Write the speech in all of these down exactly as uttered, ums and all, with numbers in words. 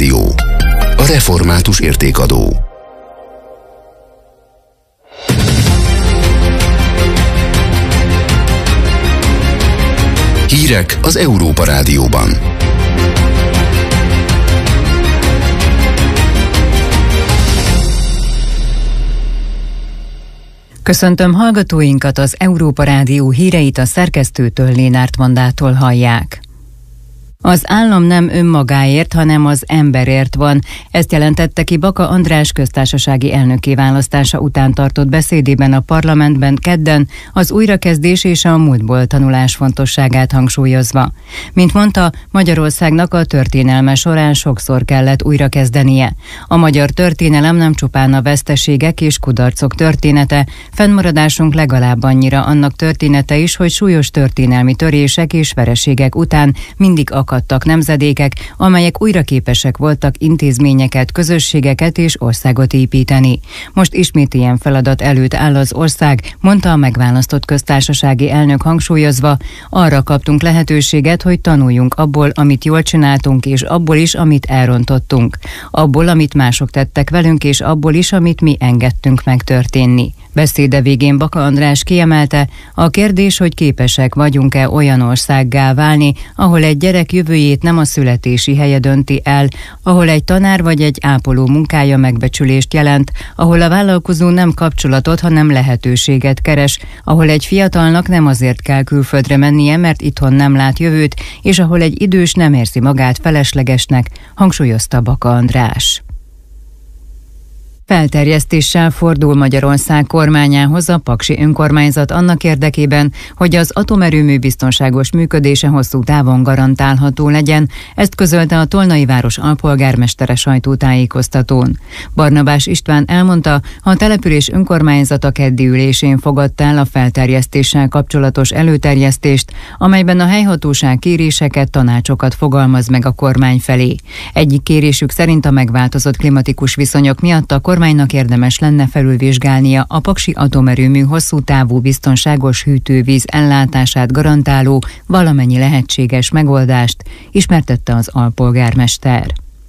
Rádió. A református értékadó. Hírek az Európa Rádióban. Köszöntöm hallgatóinkat, az Európa Rádió híreit a szerkesztőtől, Lénárt Mandától hallják. Az állam nem önmagáért, hanem az emberért van. Ezt jelentette ki Baka András köztársasági elnökké választása után tartott beszédében a parlamentben kedden, az újrakezdés és a múltból tanulás fontosságát hangsúlyozva. Mint mondta, Magyarországnak a történelme során sokszor kellett újrakezdenie. A magyar történelem nem csupán a veszteségek és kudarcok története, fennmaradásunk legalább annyira annak története is, hogy súlyos történelmi törések és vereségek után mindig akar akadtak nemzedékek, amelyek újra képesek voltak intézményeket, közösségeket és országot építeni. Most ismét ilyen feladat előtt áll az ország, mondta a megválasztott köztársasági elnök hangsúlyozva, arra kaptunk lehetőséget, hogy tanuljunk abból, amit jól csináltunk, és abból is, amit elrontottunk. Abból, amit mások tettek velünk, és abból is, amit mi engedtünk megtörténni. Beszéde végén Baka András kiemelte, a kérdés, hogy képesek vagyunk-e olyan országgá válni, ahol egy gyerek jövőjét nem a születési helye dönti el, ahol egy tanár vagy egy ápoló munkája megbecsülést jelent, ahol a vállalkozó nem kapcsolatot, hanem lehetőséget keres, ahol egy fiatalnak nem azért kell külföldre mennie, mert itthon nem lát jövőt, és ahol egy idős nem érzi magát feleslegesnek, hangsúlyozta Baka András. Felterjesztéssel fordul Magyarország kormányához a paksi önkormányzat annak érdekében, hogy az atomerőmű biztonságos működése hosszú távon garantálható legyen, ezt közölte a Tolnai város alpolgármestere sajtótájékoztatón. Barnabás István elmondta, a település önkormányzata keddi ülésén fogadta el a felterjesztéssel kapcsolatos előterjesztést, amelyben a helyhatóság kéréseket, tanácsokat fogalmaz meg a kormány felé. Egyik kérésük szerint a megváltozott klimatikus viszonyok miatt a kormánynak érdemes lenne felülvizsgálnia a paksi atomerőmű hosszú távú biztonságos hűtővíz ellátását garantáló valamennyi lehetséges megoldást, ismertette az alpolgármester.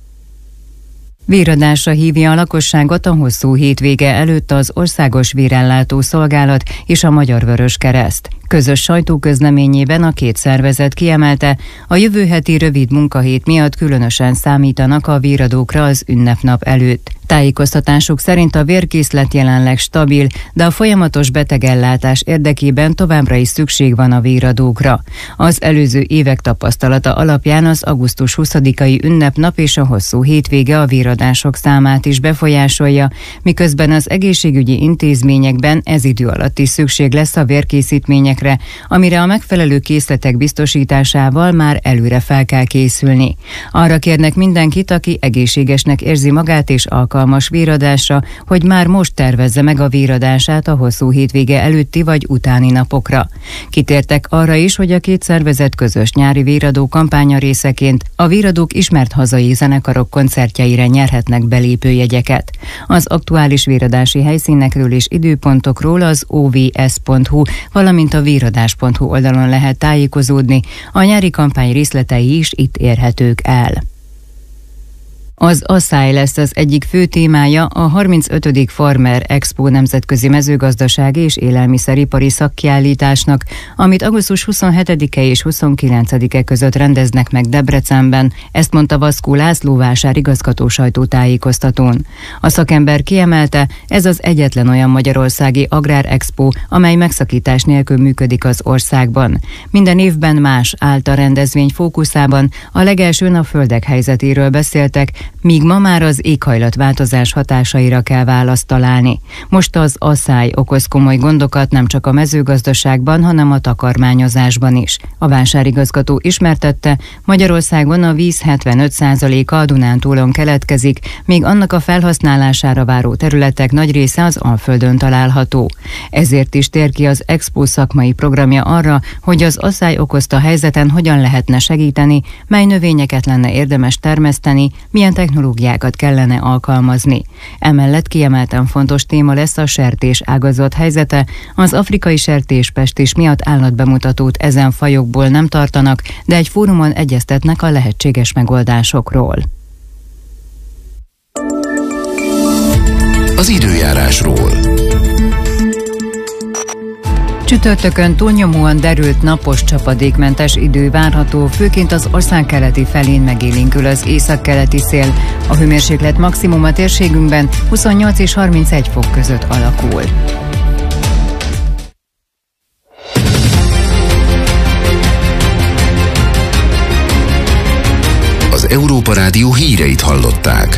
Véradásra hívja a lakosságot a hosszú hétvége előtt az Országos Vérellátó Szolgálat és a Magyar Vöröskereszt. Közös sajtóközleményében a két szervezet kiemelte, a jövő heti rövid munkahét miatt különösen számítanak a véradókra az ünnepnap előtt. Tájékoztatásuk szerint a vérkészlet jelenleg stabil, de a folyamatos betegellátás érdekében továbbra is szükség van a véradókra. Az előző évek tapasztalata alapján az augusztus huszadikai ünnepnap és a hosszú hétvége a véradások számát is befolyásolja, miközben az egészségügyi intézményekben ez idő alatt is szükség lesz a vérkészítményekre, amire a megfelelő készletek biztosításával már előre fel kell készülni. Arra kérnek mindenkit, aki egészségesnek érzi magát és alkalmas véradásra, hogy már most tervezze meg a véradását a hosszú hétvége előtti vagy utáni napokra. Kitértek arra is, hogy a két szervezet közös nyári véradó kampánya részeként a véradók ismert hazai zenekarok koncertjeire nyerhetnek belépőjegyeket. Az aktuális véradási helyszínekről és időpontokról az o v s pont hu, valamint a véradás pont hu oldalon lehet tájékozódni, a nyári kampány részletei is itt érhetők el. Az asszály lesz az egyik fő témája a harmincötödik Farmer Expo nemzetközi mezőgazdasági és élelmiszeripari szakkiállításnak, amit augusztus huszonhetedike és huszonkilencedike között rendeznek meg Debrecenben, ezt mondta Vaszkó László vásárigazgató sajtótájékoztatón. A szakember kiemelte, ez az egyetlen olyan magyarországi agrárexpo, amely megszakítás nélkül működik az országban. Minden évben más állt a rendezvény fókuszában, a legelsőn a földek helyzetéről beszéltek, míg ma már az éghajlatváltozás hatásaira kell választ találni. Most az asszály okoz komoly gondokat nem csak a mezőgazdaságban, hanem a takarmányozásban is. A vásárigazgató ismertette, Magyarországon a víz hetvenöt százaléka a Dunántúlon keletkezik, míg annak a felhasználására váró területek nagy része az Alföldön található. Ezért is tér ki az Expo szakmai programja arra, hogy az asszály okozta helyzeten hogyan lehetne segíteni, mely növényeket lenne érdemes termeszteni, milyen technológiákat kellene alkalmazni. Emellett kiemelten fontos téma lesz a sertés ágazat helyzete. Az afrikai sertéspestis miatt állatbemutatót ezen fajokból nem tartanak, de egy fórumon egyeztetnek a lehetséges megoldásokról. az időjárásról. Csütörtökön túlnyomóan derült napos csapadékmentes idő várható, főként az ország keleti felén megélénkül az északkeleti szél. A hőmérséklet maximum a térségünkben huszonnyolc és harmincegy fok között alakul. Az Európa Rádió híreit hallották.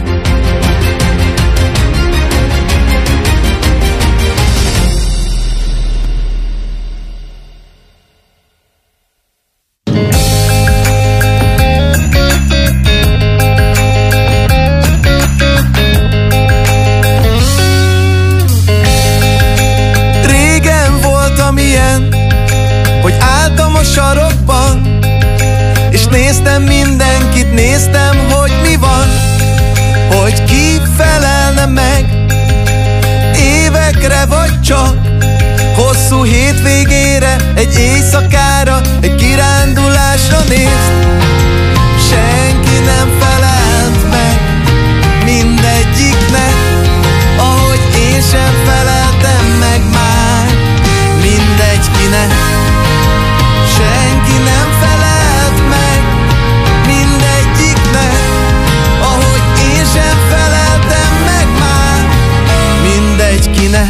Régen voltam ilyen, hogy álltam a sarokban, és néztem mindenkit, néztem, hogy mi van, hogy ki felelne meg évekre vagy csak hosszú hétvégére, egy éjszakára, egy kirándulásra nézd. Senki nem felelt meg mindegyiknek, ahogy én sem feleltem meg már mindegy kinek. Senki nem felelt meg mindegyiknek, ahogy én sem feleltem meg már mindegy kinek.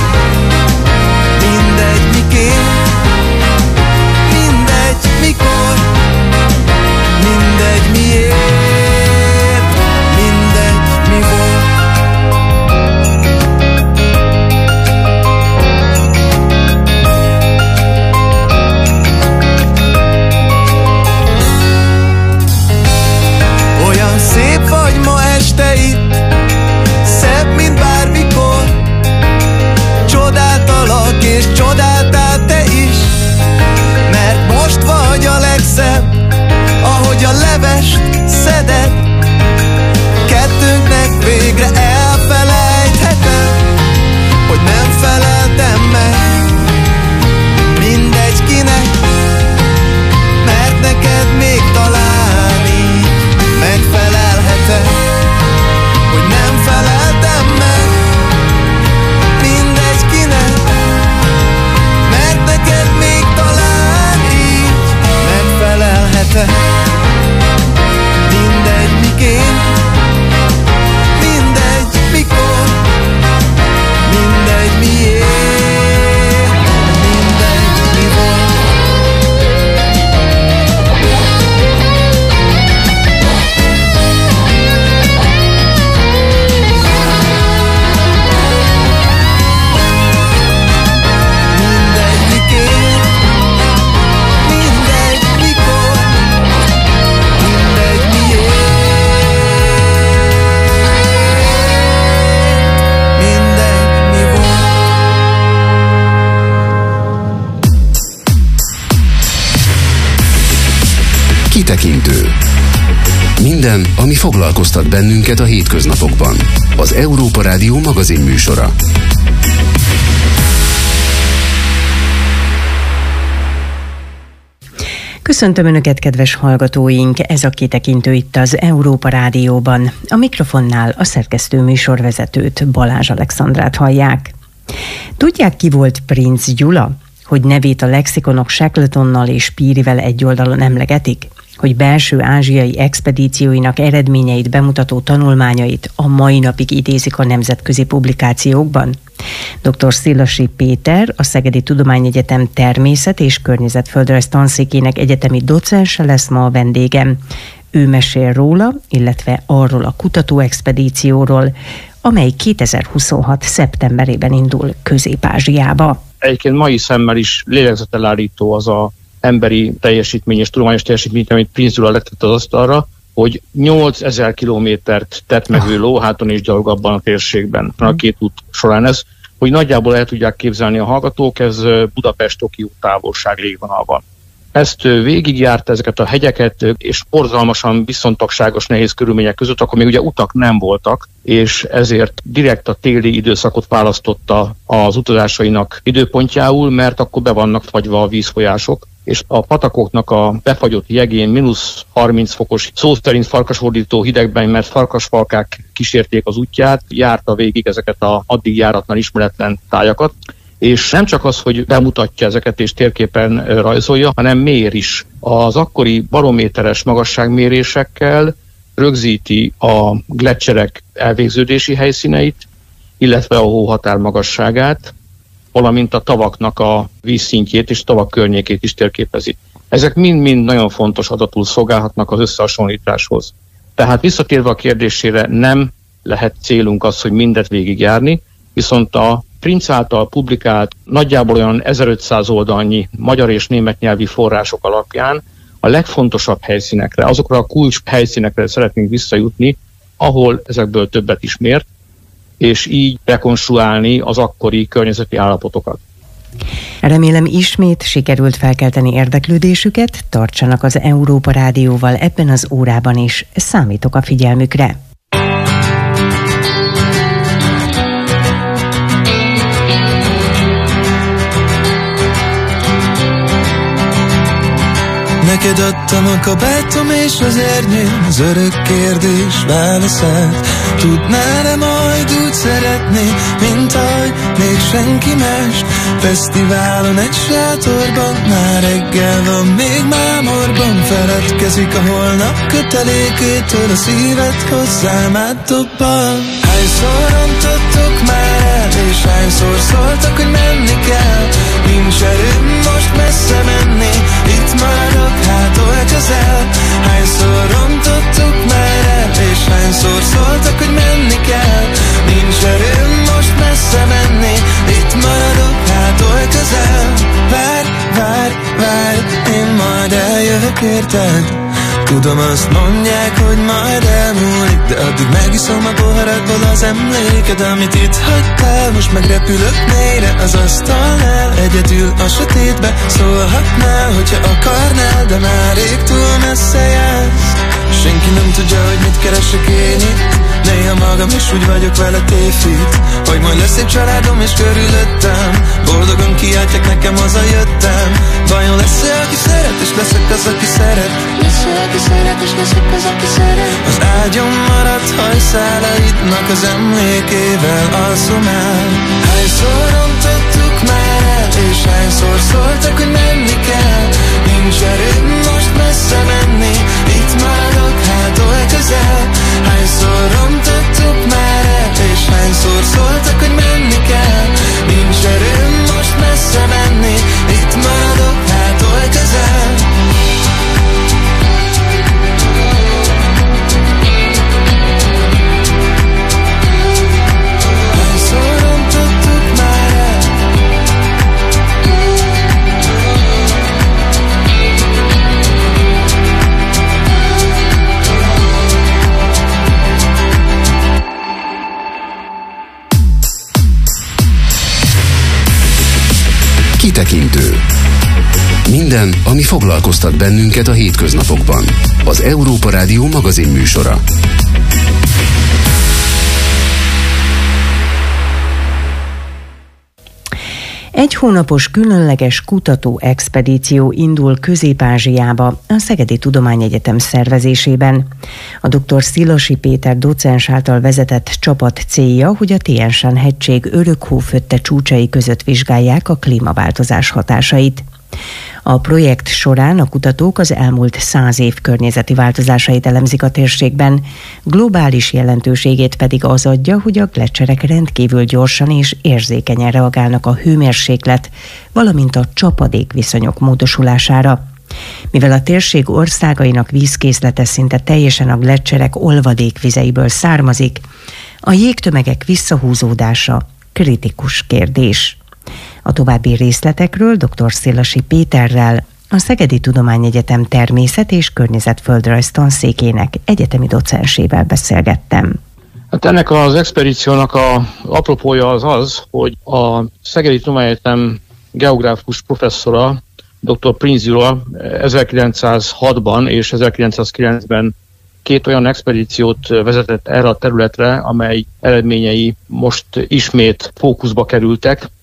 Mindegy miként, mindegy mikor, mindegy miért, mindegy mi volt. Olyan szép vagy ma este itt, szebb, mint bármikor. Csodáltalak és csodáltál te is, mert most vagy a legszebb, ahogy a levest szeded. Kettőnknek végre elfelejthetem, hogy nem feleltem meg mindegy kinek, mert neked még talán így megfelelhetek, hogy nem feleltem meg mindegy kinek, mert neked még talán így megfelelhetek. Mindegy miként, mindegy mikor, mindegy miért, mindegy mi volt. Mindegy miként, mindegy mikor, mindegy miért, mindegy mi volt. Kitekintő. Minden, ami foglalkoztat bennünket a hétköznapokban. Az Európa Rádió magazin műsora. Köszöntöm Önöket, kedves hallgatóink! Ez a Kitekintő itt az Európa Rádióban. A mikrofonnál a szerkesztő műsorvezetőt, Balázs Alexandrát hallják. Tudják, ki volt Princ Gyula? Hogy nevét a lexikonok Shackletonnal és Pírivel egy oldalon emlegetik? Hogy belső ázsiai expedícióinak eredményeit bemutató tanulmányait a mai napig idézik a nemzetközi publikációkban? dr. Szilasi Péter, a Szegedi Tudományegyetem Természet- és Környezetföldrajz tanszékének egyetemi docense lesz ma a vendégem. Ő mesél róla, illetve arról a kutatóexpedícióról, amely kétezer-huszonhat. szeptemberében indul Közép-Ázsiába. Egyébként mai szemmel is lélegzetelállító az a emberi teljesítmény és tudományos teljesítmény, amit Princ Gyula letett az asztalra, hogy nyolcezer kilométert tett meg ő lóháton és gyalog abban a térségben, a két út során ez, hogy nagyjából el tudják képzelni a hallgatók, ez Budapest-Tokió távolság légvonalban. Ezt végigjárta, ezeket a hegyeket, és borzalmasan viszontagságos, nehéz körülmények között, akkor még ugye utak nem voltak, és ezért direkt a téli időszakot választotta az utazásainak időpontjául, mert akkor be vannak fagyva a vízfolyások, és a patakoknak a befagyott jegén mínusz harminc fokos, szó szerint farkasordító hidegben, mert farkasfalkák kísérték az útját, járta végig ezeket a addig járatlan ismeretlen tájakat, és nem csak az, hogy bemutatja ezeket és térképen rajzolja, hanem mér is. Az akkori barométeres magasságmérésekkel rögzíti a gleccserek elvégződési helyszíneit, illetve a hóhatár magasságát, valamint a tavaknak a vízszintjét és tavak környékét is térképezi. Ezek mind-mind nagyon fontos adatul szolgálhatnak az összehasonlításhoz. Tehát visszatérve a kérdésére, nem lehet célunk az, hogy mindet végigjárni, viszont a Princ által publikált nagyjából olyan ezerötszáz oldalnyi magyar és német nyelvi források alapján a legfontosabb helyszínekre, azokra a kulcs helyszínekre szeretnénk visszajutni, ahol ezekből többet is mért, és így rekonstruálni az akkori környezeti állapotokat. Remélem ismét sikerült felkelteni érdeklődésüket, tartsanak az Európa Rádióval ebben az órában is, számítok a figyelmükre. Neked adtam a kabátom és az ernyőm, az örök kérdés válaszát. Tudnál-e majd úgy szeretni, mint ahogy még senki más? Fesztiválon egy sátorban, már reggel van, még mámorban. Feledkezik a holnap kötelékétől, a szíved hozzám átdobban. Hányszor rontottuk már el, és hányszor szóltak, hogy menni kell. Nincs erőm most messze menni, itt maradok, hát oly közel. Hányszor rontottuk már el, és hányszor szóltak, hogy menni kell. Nincs erőm most messze menni, itt maradok, hát oly közel. Várj, várj, várj, én majd eljövök érted. Tudom, azt mondják, hogy majd elmúlik, de addig megiszom a poharadból az emléked, amit itt hagytál. Most megrepülök mélyre az asztalnál, egyedül a sötétbe szólhatnál, hogyha akarnál, de már rég túl messze jársz. Senki nem tudja, hogy mit keresek én itt, néha magam is úgy vagyok vele tévhit, hogy majd lesz egy családom és körülöttem, boldogan kiáltják nekem, hazajöttem. Vajon lesz-e, aki szeret, és leszek az, aki szeret? Lesz-e, aki szeret, és leszek az, aki szeret? Az ágyom maradt hajszálaidnak az emlékével alszom el. Hányszor rontottuk már el, és hányszor szóltak, hogy menni kell. Nincs erőm most messze menni, itt maradok, hát oly közel. Hányszor rontottuk már el, és hányszor szóltak, hogy menni kell. Nincs erőm most messze menni, itt maradok, hát oly közel. Hányszor rontottuk már el. Kitekintő. Minden, ami foglalkoztat bennünket a hétköznapokban. Az Európa Rádió magazin műsora. Egy hónapos különleges kutató-expedíció indul Közép-Ázsiába a Szegedi Tudományegyetem szervezésében. A dr. Szilasi Péter docens által vezetett csapat célja, hogy a Tian-Shan-hegység örökhófötte csúcsai között vizsgálják a klímaváltozás hatásait. A projekt során a kutatók az elmúlt száz év környezeti változásait elemzik a térségben, globális jelentőségét pedig az adja, hogy a gleccserek rendkívül gyorsan és érzékenyen reagálnak a hőmérséklet, valamint a csapadékviszonyok módosulására. Mivel a térség országainak vízkészlete szinte teljesen a gleccserek olvadékvizeiből származik, a jégtömegek visszahúzódása kritikus kérdés. A további részletekről dr. Szilasi Péterrel, a Szegedi Tudományegyetem természet- és környezetföldrajz tanszékének egyetemi docensével beszélgettem. Hát ennek az expedíciónak a apropója az az, hogy a Szegedi Tudományegyetem geográfus professzora, dr. Prinz Gyula ezerkilencszázhatban és ezerkilencszázkilencben két olyan expedíciót vezetett erre a területre, amely eredményei most ismét fókuszba kerültek.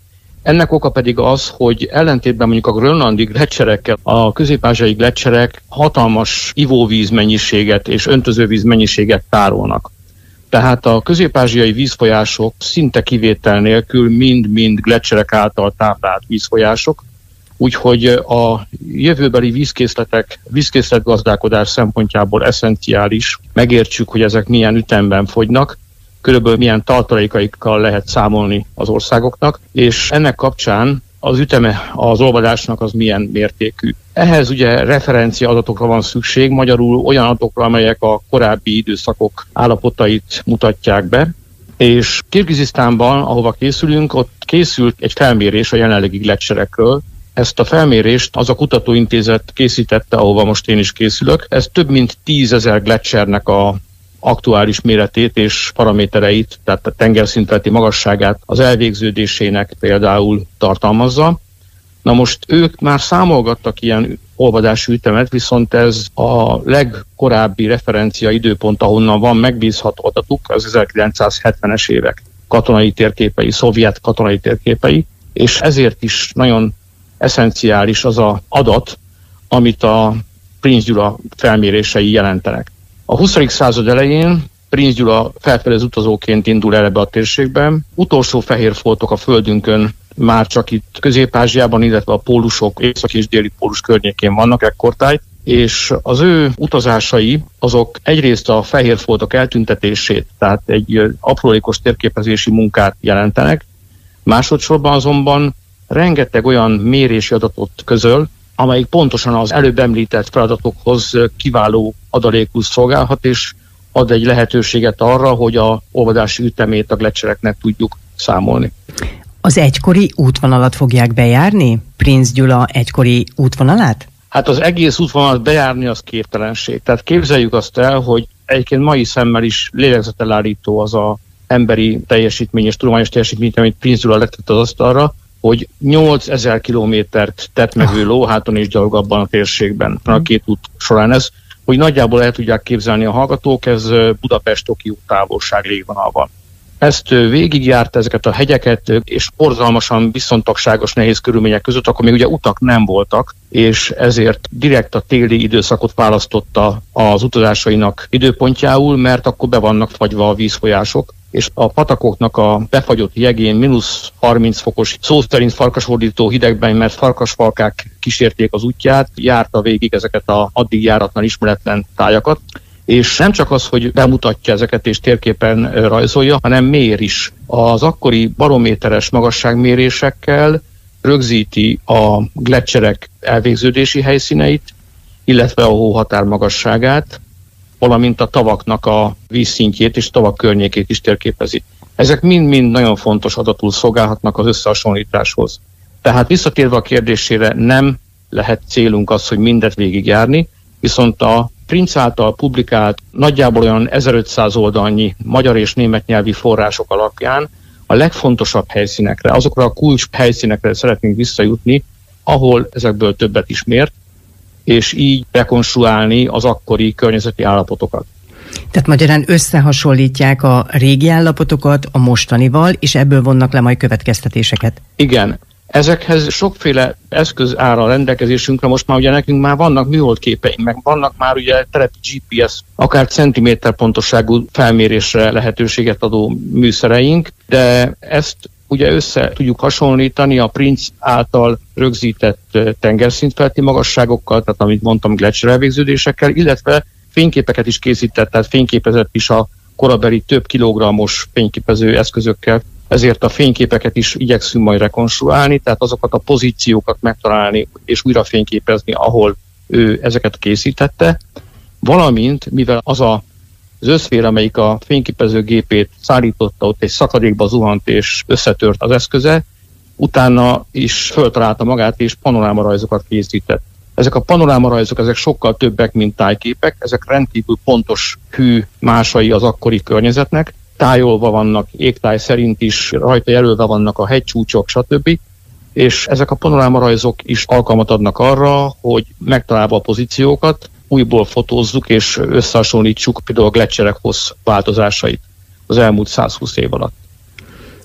Ennek oka pedig az, hogy ellentétben mondjuk a grönlandi gleccserekkel a közép-ázsiai gleccserek hatalmas ivóvíz mennyiséget és öntözővíz mennyiséget tárolnak. Tehát a közép-ázsiai vízfolyások szinte kivétel nélkül mind-mind gleccserek által táplált vízfolyások, úgyhogy a jövőbeli vízkészletek, vízkészletgazdálkodás szempontjából eszenciális, megértsük, hogy ezek milyen ütemben fogynak, körülbelül milyen tartalékaikkal lehet számolni az országoknak, és ennek kapcsán az üteme az olvadásnak az milyen mértékű. Ehhez ugye referencia adatokra van szükség, magyarul olyan adatokra, amelyek a korábbi időszakok állapotait mutatják be, és Kirgizisztánban, ahova készülünk, ott készült egy felmérés a jelenlegi gleccserekről. Ezt a felmérést az a kutatóintézet készítette, ahova most én is készülök. Ez több mint tízezer gleccsernek a aktuális méretét és paramétereit, tehát a tengerszintfeletti magasságát, az elvégződésének például tartalmazza. Na most ők már számolgattak ilyen olvadási ütemet, viszont ez a legkorábbi referencia időpont, ahonnan van megbízható adatuk, az ezerkilencszázhetvenes évek katonai térképei, szovjet katonai térképei, és ezért is nagyon eszenciális az az adat, amit a Prince Gyula felmérései jelentenek. A huszadik század elején Prince Gyula felfelé utazóként indul el ebbe a térségben. Utolsó fehér foltok a földünkön már csak itt Közép-Ázsiában, illetve a pólusok, észak és déli pólus környékén vannak ekkortájt, és az ő utazásai azok egyrészt a fehér foltok eltüntetését, tehát egy aprólékos térképezési munkát jelentenek, másodszorban azonban rengeteg olyan mérési adatot közöl, amelyik pontosan az előbb említett feladatokhoz kiváló adalékul szolgálhat, és ad egy lehetőséget arra, hogy a olvadási ütemét a gleccsereknek tudjuk számolni. Az egykori útvonalat fogják bejárni? Prince Gyula egykori útvonalát? Hát az egész útvonalat bejárni az képtelenség. Tehát képzeljük azt el, hogy egyébként mai szemmel is lélegzetelállító az a emberi teljesítmény és tudományos teljesítmény, amit Prince Gyula letett az asztalra, hogy nyolcezer kilométert tett meg ő lóháton és gyalog abban a térségben, a két út során ez, hogy nagyjából el tudják képzelni a hallgatók, ez Budapest-Tokió távolság légvonalban. Ezt végigjárt ezeket a hegyeket, és borzalmasan viszontagságos, nehéz körülmények között, akkor még ugye utak nem voltak, és ezért direkt a téli időszakot választotta az utazásainak időpontjául, mert akkor be vannak fagyva a vízfolyások, és a patakoknak a befagyott jegén mínusz harminc fokos, szó szerint farkasordító hidegben, mert farkasfalkák kísérték az útját, járta végig ezeket a addig járatlan ismeretlen tájakat, és nem csak az, hogy bemutatja ezeket és térképen rajzolja, hanem mér is. Az akkori barométeres magasságmérésekkel rögzíti a gleccserek elvégződési helyszíneit, illetve a hóhatár magasságát, valamint a tavaknak a vízszintjét és tavak környékét is térképezi. Ezek mind-mind nagyon fontos adatul szolgálhatnak az összehasonlításhoz. Tehát visszatérve a kérdésére, nem lehet célunk az, hogy mindet végigjárni, viszont a Prince által publikált nagyjából olyan ezerötszáz oldalnyi magyar és német nyelvi források alapján a legfontosabb helyszínekre, azokra a kulcs helyszínekre szeretnénk visszajutni, ahol ezekből többet is mért, és így rekonstruálni az akkori környezeti állapotokat. Tehát magyarán összehasonlítják a régi állapotokat a mostanival, és ebből vonnak le majd következtetéseket. Igen. Ezekhez sokféle eszköz áll a rendelkezésünkre, most már ugye nekünk már vannak műholdképeink, meg vannak már ugye telepi gé pé es, akár centiméter pontosságú felmérésre lehetőséget adó műszereink, de ezt ugye össze tudjuk hasonlítani a Prince által rögzített tengerszintfeletti magasságokkal, tehát amit mondtam, gleccser elvégződésekkel, illetve fényképeket is készített, tehát fényképezett is a korabeli több kilogrammos fényképező eszközökkel, ezért a fényképeket is igyekszünk majd rekonstruálni, tehát azokat a pozíciókat megtalálni és újra fényképezni, ahol ő ezeket készítette, valamint, mivel az a az összfér, amelyik a fényképezőgépét szállította, ott egy szakadékba zuhant és összetört az eszköze, utána is föltalálta magát és panorámarajzokat készített. Ezek a panorámarajzok, ezek sokkal többek, mint tájképek, ezek rendkívül pontos hű másai az akkori környezetnek, tájolva vannak, égtáj szerint is, rajta jelölve vannak a hegycsúcsok, stb. És ezek a panorámarajzok is alkalmat adnak arra, hogy megtalálva a pozíciókat, újból fotózzuk és összehasonlítsuk például a gleccserek hossz változásait az elmúlt százhúsz év alatt.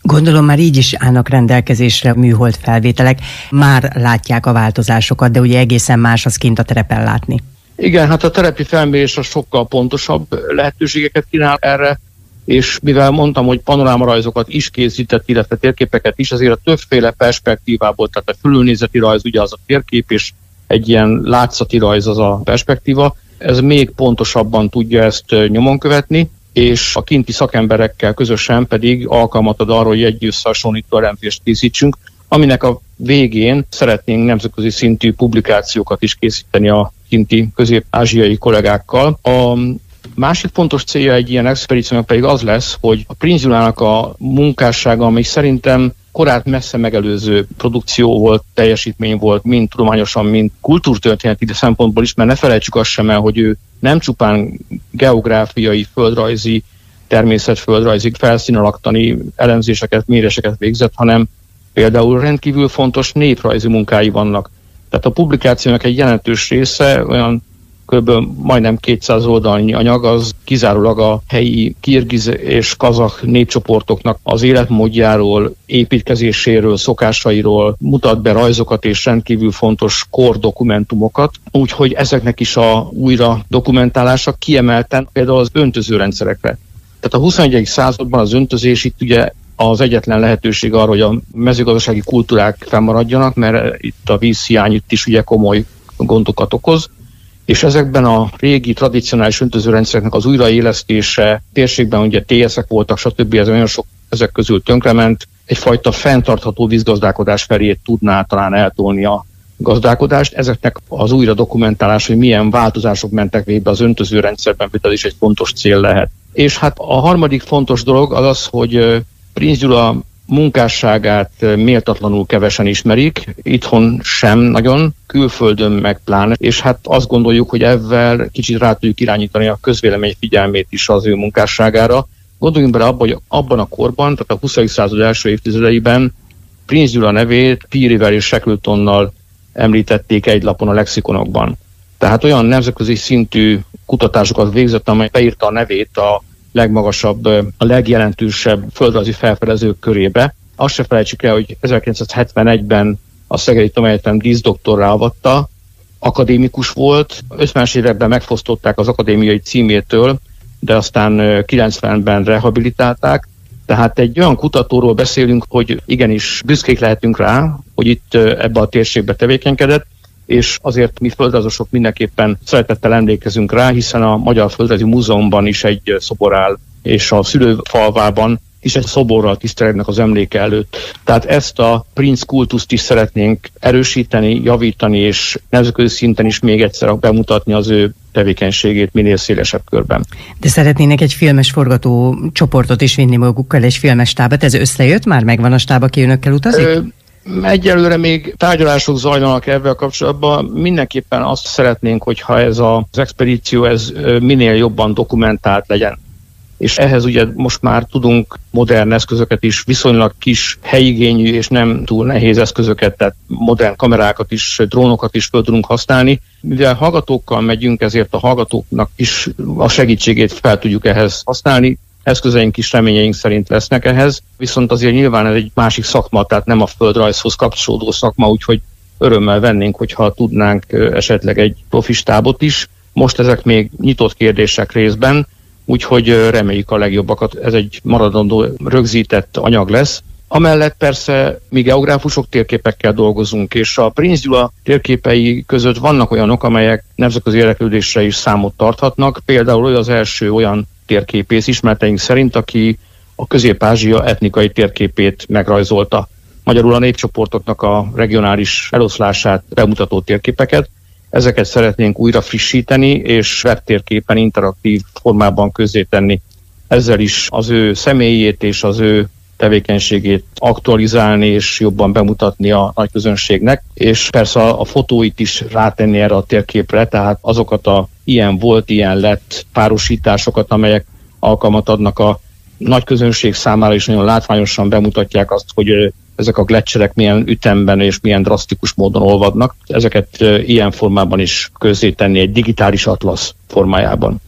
Gondolom már így is állnak rendelkezésre műhold felvételek, már látják a változásokat, de ugye egészen más az kint a terepen látni. Igen, hát a terepi felmérés a sokkal pontosabb lehetőségeket kínál erre, és mivel mondtam, hogy panorámarajzokat is készített, illetve térképeket is, azért a többféle perspektívából, tehát a fölülnézeti rajz ugye az a térkép, és egy ilyen látszati rajz az a perspektíva, ez még pontosabban tudja ezt nyomon követni, és a kinti szakemberekkel közösen pedig alkalmat ad arra, hogy egy összehasonlító elemzést készítsünk, aminek a végén szeretnénk nemzetközi szintű publikációkat is készíteni a kinti közép-ázsiai kollégákkal. A másik fontos célja egy ilyen expedíciónak pedig az lesz, hogy a Prinzulának a munkássága, ami szerintem korát messze megelőző produkció volt, teljesítmény volt, mind tudományosan, mind kultúrtörténeti szempontból is, mert ne felejtsük azt sem el, hogy ő nem csupán geográfiai, földrajzi, természetföldrajzi, felszínalaktani elemzéseket, méréseket végzett, hanem például rendkívül fontos néprajzi munkái vannak. Tehát a publikációnak egy jelentős része, olyan kb. Majdnem kétszáz oldalnyi anyag, az kizárólag a helyi kirgiz és kazakh népcsoportoknak az életmódjáról, építkezéséről, szokásairól mutat be rajzokat és rendkívül fontos kordokumentumokat, úgyhogy ezeknek is a újra dokumentálása kiemelten például az öntözőrendszerekre. Tehát a huszonegyedik században az öntözés itt ugye az egyetlen lehetőség arra, hogy a mezőgazdasági kultúrák fennmaradjanak, mert itt a vízhiány itt is ugye komoly gondokat okoz, és ezekben a régi, tradicionális öntözőrendszereknek az újraélesztése, térségben ugye té eszek voltak, stb. Ez olyan sok ezek közül tönkrement, egyfajta fenntartható vízgazdálkodás felé tudná talán eltolni a gazdálkodást. Ezeknek az újra dokumentálás, hogy milyen változások mentek végbe az öntözőrendszerben, ez is egy fontos cél lehet. És hát a harmadik fontos dolog az az, hogy Prinz Gyula munkásságát méltatlanul kevesen ismerik, itthon sem nagyon, külföldön meg pláne, és hát azt gondoljuk, hogy ezzel kicsit rá tudjuk irányítani a közvélemény figyelmét is az ő munkásságára. Gondoljunk bele abba, hogy abban a korban, tehát a huszadik század első évtizedeiben Prinz Gyula nevét Pearyvel és Shackletonnal említették egy lapon a lexikonokban. Tehát olyan nemzetközi szintű kutatásokat végzett, amely beírta a nevét a legmagasabb, a legjelentősebb földrajzi felfedezők körébe. Azt se felejtsük el, hogy ezerkilencszázhetvenegyben a Szegedi Tudományegyetem díszdoktorrá avatta, akadémikus volt, ötvenes években megfosztották az akadémiai címétől, de aztán kilencvenben rehabilitálták. Tehát egy olyan kutatóról beszélünk, hogy igenis büszkék lehetünk rá, hogy itt ebbe a térségbe tevékenykedett, és azért mi földrajzosok mindenképpen szeretettel emlékezünk rá, hiszen a Magyar Földrajzi Múzeumban is egy szobor áll, és a szülőfalvában is egy szoborral tisztelegnek az emléke előtt. Tehát ezt a Prinz kultuszt is szeretnénk erősíteni, javítani, és nemzetközi szinten is még egyszer bemutatni az ő tevékenységét minél szélesebb körben. De szeretnének egy filmes forgató csoportot is vinni magukkal, egy filmes stábot. Ez összejött? Már megvan a stáb, aki önökkel utazik? Ö, Egyelőre még tárgyalások zajlanak ebben kapcsolatban. Mindenképpen azt szeretnénk, hogyha ez az expedíció ez minél jobban dokumentált legyen. És ehhez ugye most már tudunk modern eszközöket is, viszonylag kis helyigényű és nem túl nehéz eszközöket, tehát modern kamerákat is, drónokat is föl tudunk használni. Mivel hallgatókkal megyünk, ezért a hallgatóknak is a segítségét fel tudjuk ehhez használni. Eszközeink is reményeink szerint lesznek ehhez, viszont azért nyilván ez egy másik szakma, tehát nem a földrajzhoz kapcsolódó szakma, úgyhogy örömmel vennénk, hogyha tudnánk esetleg egy profi stábot is. Most ezek még nyitott kérdések részben, úgyhogy reméljük a legjobbakat, ez egy maradandó rögzített anyag lesz. Amellett persze mi geográfusok térképekkel dolgozunk, és a Prinz Gyula térképei között vannak olyanok, amelyek nemzetközi érdeklődésre is számot tarthatnak. Például olyan az első olyan térképész ismereteink szerint, aki a Közép-Ázsia etnikai térképét megrajzolta. Magyarul a népcsoportoknak a regionális eloszlását bemutató térképeket. Ezeket szeretnénk újra frissíteni, és webtérképen interaktív formában közzétenni. Ezzel is az ő személyét és az ő tevékenységét aktualizálni és jobban bemutatni a nagy közönségnek, és persze a, a fotóit is rátenni erre a térképre, tehát azokat a ilyen volt, ilyen lett párosításokat, amelyek alkalmat adnak a nagy közönség számára, és nagyon látványosan bemutatják azt, hogy ezek a gleccserek milyen ütemben és milyen drasztikus módon olvadnak. Ezeket ilyen formában is közzétenni egy digitális atlasz formájában.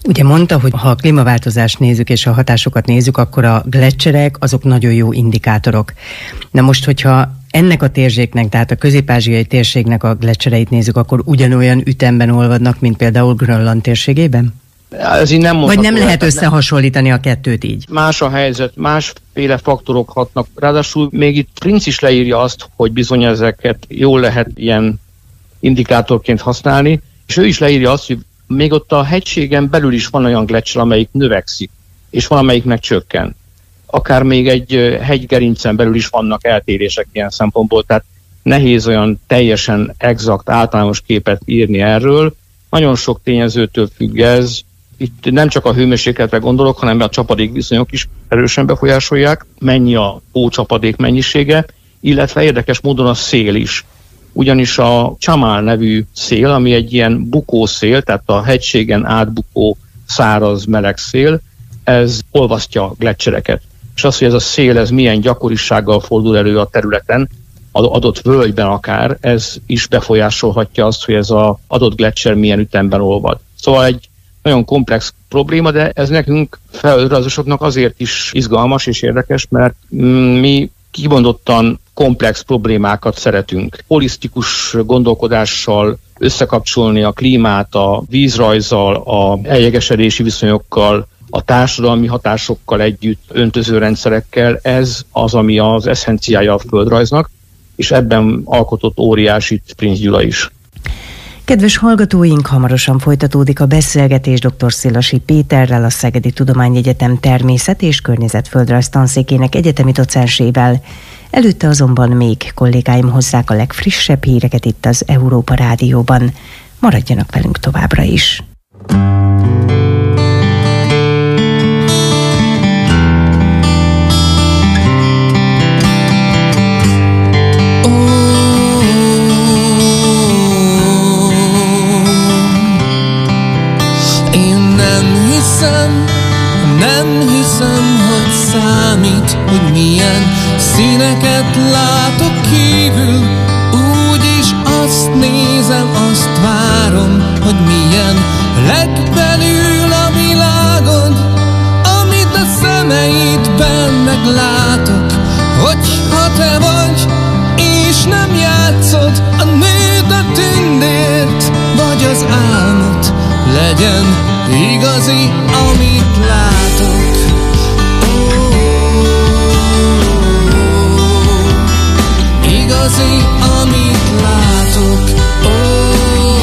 Ugye mondta, hogy ha a klímaváltozást nézzük és a hatásokat nézzük, akkor a gleccserek azok nagyon jó indikátorok. Na most, hogyha ennek a térségnek, tehát a közép-ázsiai térségnek a gleccsereit nézzük, akkor ugyanolyan ütemben olvadnak, mint például Grönland térségében? Ez így nem Vagy nem lehet összehasonlítani a kettőt így? Más a helyzet, másféle faktorok hatnak. Ráadásul még itt Prince is leírja azt, hogy bizony ezeket jól lehet ilyen indikátorként használni, és ő is leírja azt, hogy még ott a hegységen belül is van olyan gleccser, amelyik növekszik, és van, amelyik meg csökken. Akár még egy hegygerincen belül is vannak eltérések ilyen szempontból, tehát nehéz olyan teljesen exakt, általános képet írni erről. Nagyon sok tényezőtől függ ez. Itt nem csak a hőmérsékletre gondolok, hanem a csapadékviszonyok is erősen befolyásolják, mennyi a hócsapadék mennyisége, illetve érdekes módon a szél is. Ugyanis a Chamal nevű szél, ami egy ilyen bukószél, tehát a hegységen átbukó száraz meleg szél, ez olvasztja a gleccsereket. És az, hogy ez a szél, ez milyen gyakorisággal fordul elő a területen, adott völgyben akár, ez is befolyásolhatja azt, hogy ez az adott gleccser milyen ütemben olvad. Szóval egy nagyon komplex probléma, de ez nekünk földrajzosoknak azért is izgalmas és érdekes, mert mi kimondottan komplex problémákat szeretünk. Holisztikus gondolkodással összekapcsolni a klímát, a vízrajzzal, a eljegesedési viszonyokkal, a társadalmi hatásokkal együtt, öntöző rendszerekkel, ez az, ami az eszenciája a földrajznak, és ebben alkotott óriásit Prince Gyula is. Kedves hallgatóink, hamarosan folytatódik a beszélgetés dr. Szilasi Péterrel, a Szegedi Tudományegyetem természet- és környezetföldrajz tanszékének egyetemi docensével. Előtte azonban még kollégáim hozzák a legfrissebb híreket itt az Európa Rádióban. Maradjanak velünk továbbra is! Nem hiszem, hogy számít, hogy milyen színeket látok kívül. Úgyis azt nézem, azt várom, hogy milyen legbelül a világon, amit a szemeidben meglátok. Hogyha te vagy, és nem játszod a nőt a tündért, vagy az álmot, legyen igazi, amit látok. Oh, igazi, amit látok. Oh,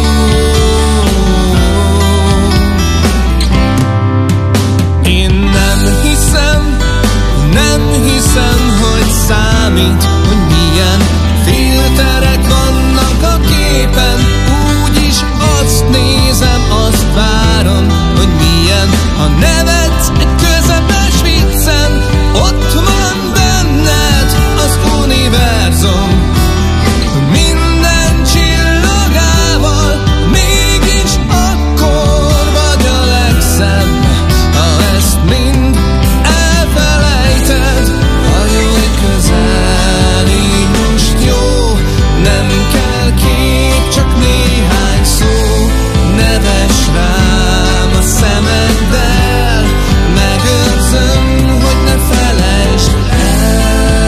én nem hiszem, nem hiszem, hogy számít, hogy milyen filterek vannak a képen. Úgyis azt nézem, azt várom, hogy milyen, ha nevetsz egy közepes viccen, ott van benned az univerzum. Minden csillagával, mégis akkor vagy a legszebb, ha ezt mind elfelejted. Hajolj közel, így most jó, nem kell kép, csak néhány szó. Neves rám a szemeddel, megőrzöm, hogy ne felejtsd el.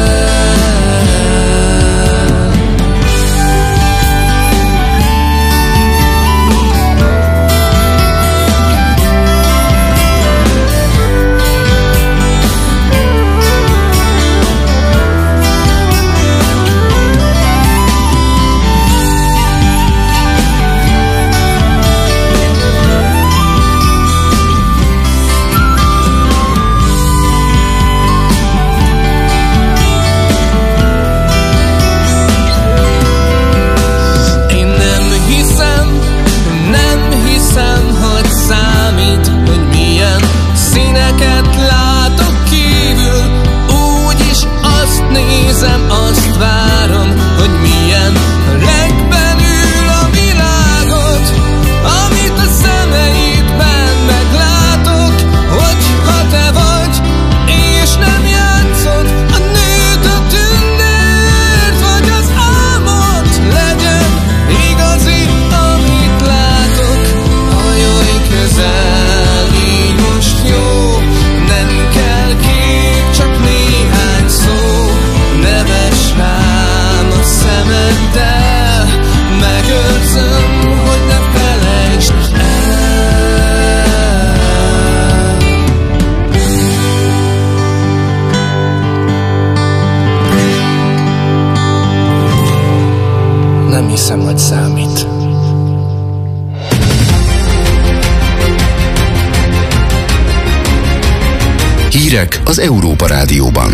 Azt várom, hogy milyen legbelül a világot, amit a szemeidben meglátok. Hogyha te vagy, és nem játszod a nőt a tündért, vagy az álmot, legyen igazi, amit látok. Hajolj közel, Hírek az Európa Rádióban.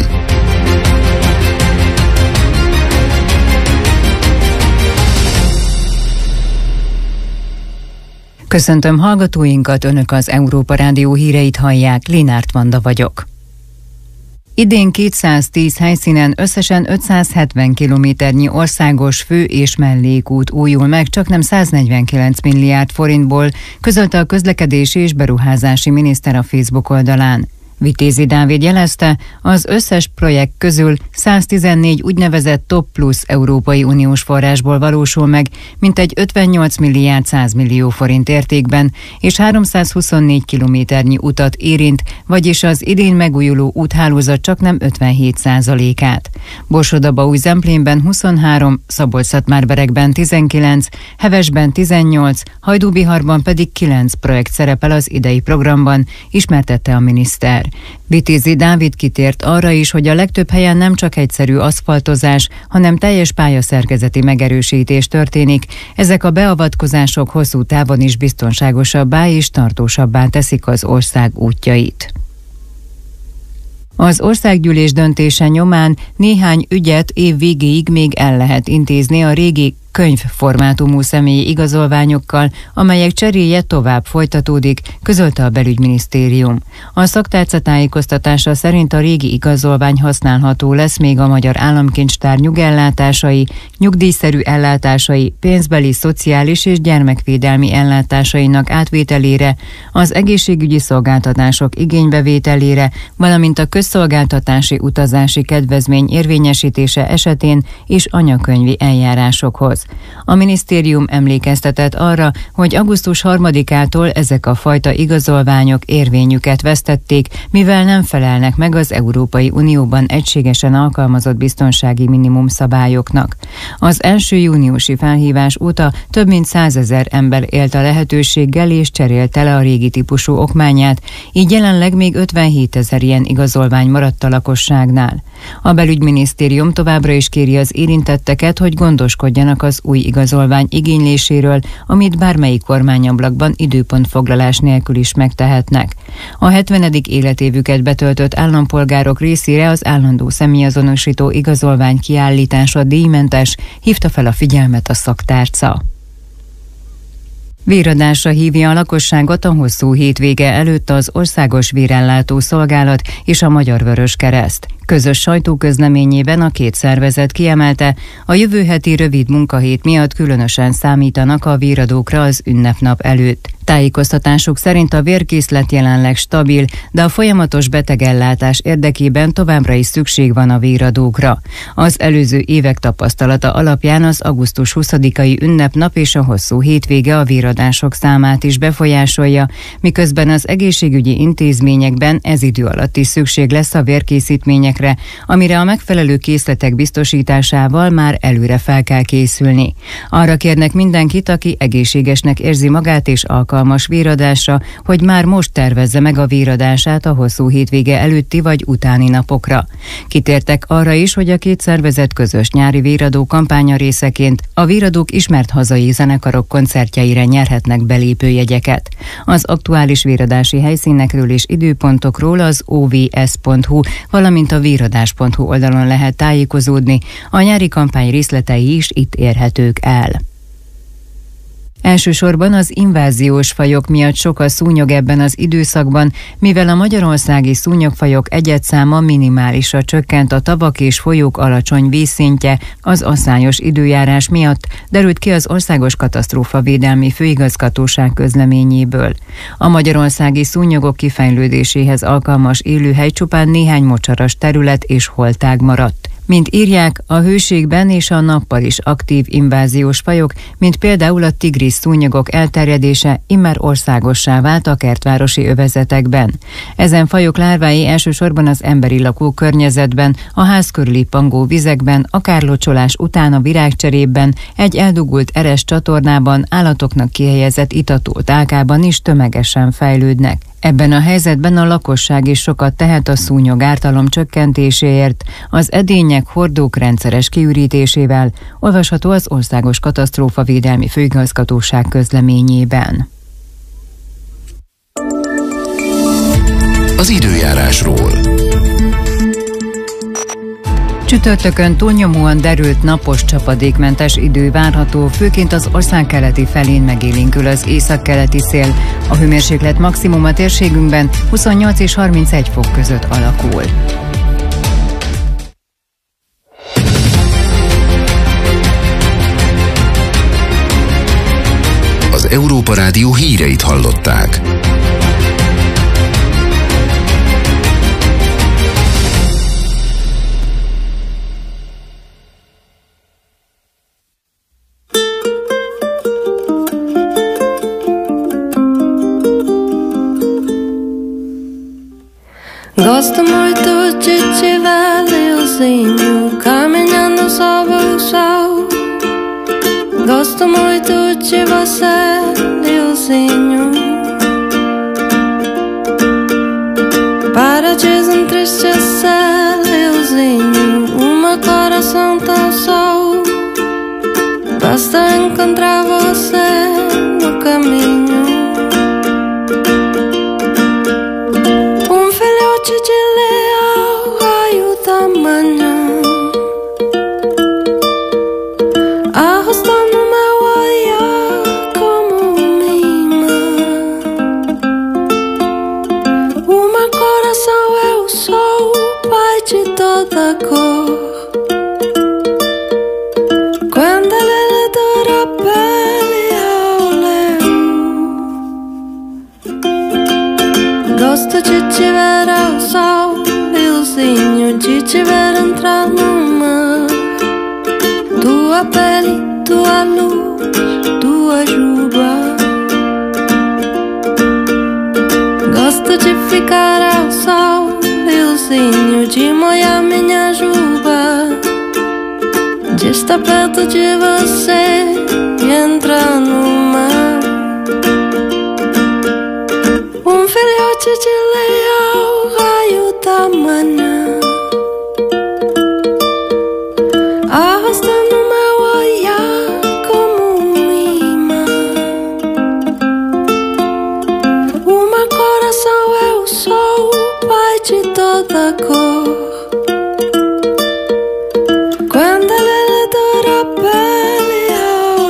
Köszöntöm hallgatóinkat, Önök az Európa Rádió híreit hallják, Linárt Vanda vagyok. Idén kétszáztíz helyszínen összesen ötszázhetven kilométernyi országos fő- és mellékút újul meg, csaknem száznegyvenkilenc milliárd forintból, közölte a közlekedési és beruházási miniszter a Facebook oldalán. Vitézi Dávid jelezte, az összes projekt közül száztizennégy úgynevezett Top Plus Európai Uniós forrásból valósul meg, mintegy ötvennyolc milliárd száz millió forint értékben, és háromszázhuszonnégy kilométernyi utat érint, vagyis az idén megújuló úthálózat csaknem ötvenhét százalékát. Borsod-Abaúj-Zemplénben huszonhárom, Szabolcs-Szatmár-Berekben tizenkilenc, Hevesben tizennyolc, Hajdúbiharban pedig kilenc projekt szerepel az idei programban, ismertette a miniszter. Vitézi Dávid kitért arra is, hogy a legtöbb helyen nem csak egyszerű aszfaltozás, hanem teljes pályaszerkezeti megerősítés történik. Ezek a beavatkozások hosszú távon is biztonságosabbá és tartósabbá teszik az ország útjait. Az országgyűlés döntése nyomán néhány ügyet év végéig még el lehet intézni a régi könyvformátumú személyi igazolványokkal, amelyek cseréje tovább folytatódik, közölte a belügyminisztérium. A szaktárca tájékoztatása szerint a régi igazolvány használható lesz még a Magyar Államkincstár nyugellátásai, nyugdíjszerű ellátásai, pénzbeli, szociális és gyermekvédelmi ellátásainak átvételére, az egészségügyi szolgáltatások igénybevételére, valamint a közszolgáltatási utazási kedvezmény érvényesítése esetén és anyakönyvi eljárásokhoz. A minisztérium emlékeztetett arra, hogy augusztus harmadikától ezek a fajta igazolványok érvényüket vesztették, mivel nem felelnek meg az Európai Unióban egységesen alkalmazott biztonsági minimum szabályoknak. Az első júniusi felhívás óta több mint százezer ember élt a lehetőséggel és cserélte le a régi típusú okmányát, így jelenleg még ötvenhétezer ilyen igazolvány maradt a lakosságnál. A belügyminisztérium továbbra is kéri az érintetteket, hogy gondoskodjanak az új igazolvány igényléséről, amit bármelyik kormányablakban időpontfoglalás nélkül is megtehetnek. A hetvenedik életévüket betöltött állampolgárok részére az állandó személyazonosító igazolvány kiállítása díjmentes, hívta fel a figyelmet a szaktárca. Véradásra hívja a lakosságot a hosszú hétvége előtt az Országos Vérellátó Szolgálat és a Magyar Vöröskereszt. Közös sajtóközleményében a két szervezet kiemelte, a jövő heti rövid munkahét miatt különösen számítanak a véradókra az ünnepnap előtt. Tájékoztatásuk szerint a vérkészlet jelenleg stabil, de a folyamatos betegellátás érdekében továbbra is szükség van a véradókra. Az előző évek tapasztalata alapján az augusztus huszadikai ünnepnap és a hosszú hétvége a véradások számát is befolyásolja, miközben az egészségügyi intézményekben ez idő alatt is szükség lesz a vérkészítményekre, amire a megfelelő készletek biztosításával már előre fel kell készülni. Arra kérnek mindenkit, aki egészségesnek érzi magát és alkalmas alkalmas véradásra, hogy már most tervezze meg a véradását a hosszú hétvége előtti vagy utáni napokra. Kitértek arra is, hogy a két szervezet közös nyári véradó kampánya részeként a véradók ismert hazai zenekarok koncertjeire nyerhetnek belépőjegyeket. Az aktuális véradási helyszínekről és időpontokról az o v s pont h u, valamint a véradás pont h u oldalon lehet tájékozódni. A nyári kampány részletei is itt érhetők el. Elsősorban az inváziós fajok miatt sok a szúnyog ebben az időszakban, mivel a magyarországi szúnyogfajok egyedszáma minimálisra csökkent a tavak és folyók alacsony vízszintje az asszályos időjárás miatt, derült ki az Országos Katasztrófavédelmi Főigazgatóság közleményéből. A magyarországi szúnyogok kifejlődéséhez alkalmas élőhely csupán néhány mocsaras terület és holtág maradt. Mint írják, a hőségben és a nappal is aktív inváziós fajok, mint például a tigris szúnyogok elterjedése immár országossá vált a kertvárosi övezetekben. Ezen fajok lárvái elsősorban az emberi lakókörnyezetben, a ház körüli pangó vizekben, akár locsolás után a virágcserében, egy eldugult eres csatornában, állatoknak kihelyezett itató tálkában is tömegesen fejlődnek. Ebben a helyzetben a lakosság is sokat tehet a szúnyog ártalom csökkentéséért, az edények, hordók rendszeres kiürítésével, olvasható az Országos Katasztrófavédelmi Főigazgatóság közleményében. az időjárásról. Csütörtökön túlnyomóan derült napos csapadékmentes idő várható, főként az ország keleti felén megélénkül az északkeleti szél. A hőmérséklet maximum a térségünkben huszonnyolc és harmincegy fok között alakul. Az Európa Rádió híreit hallották. Gosto muito de te ver, Leozinho, caminhando sob o sol. Gosto muito de você, Leozinho, para desentristecer, Leozinho, o meu coração tão só. Basta encontrar você no caminho. De leão, raio da manhã, arrastando meu olhar como um imã. O meu coração é o sol, pai de toda cor. Quando ele dura a pele ao leão. Gosto de te ver ao sol, Leozinho, de te ver entrar no mar. Tua pele, tua luz, tua juba. Gosto de ficar ao sol, Leozinho, de molhar minha juba, de estar perto de você e entrar no mar. Um filhote de leão, raio da manhã, arrastando meu olhar como um imã. O meu coração é o sol, pai de toda cor. Quando ele dura a pele ao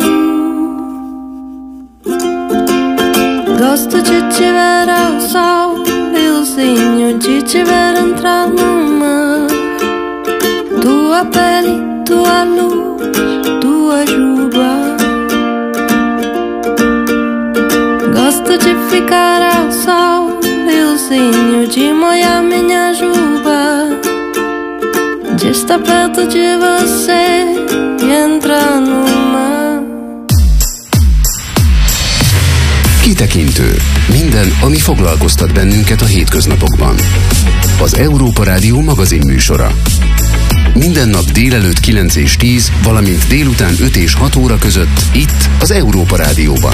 leão. Gosto de te ver ao sol, Leozinho, de te ver entrar no mar. Tua pele, tua luz, tua juba. Gosto de ficar ao sol, Leozinho, de molhar minha juba, de estar perto de você e entrar no mar. Kitekintő. Minden, ami foglalkoztat bennünket a hétköznapokban. Az Európa Rádió magazin műsora. Minden nap délelőtt kilenc és tíz, valamint délután öt és hat óra között itt az Európa Rádióban.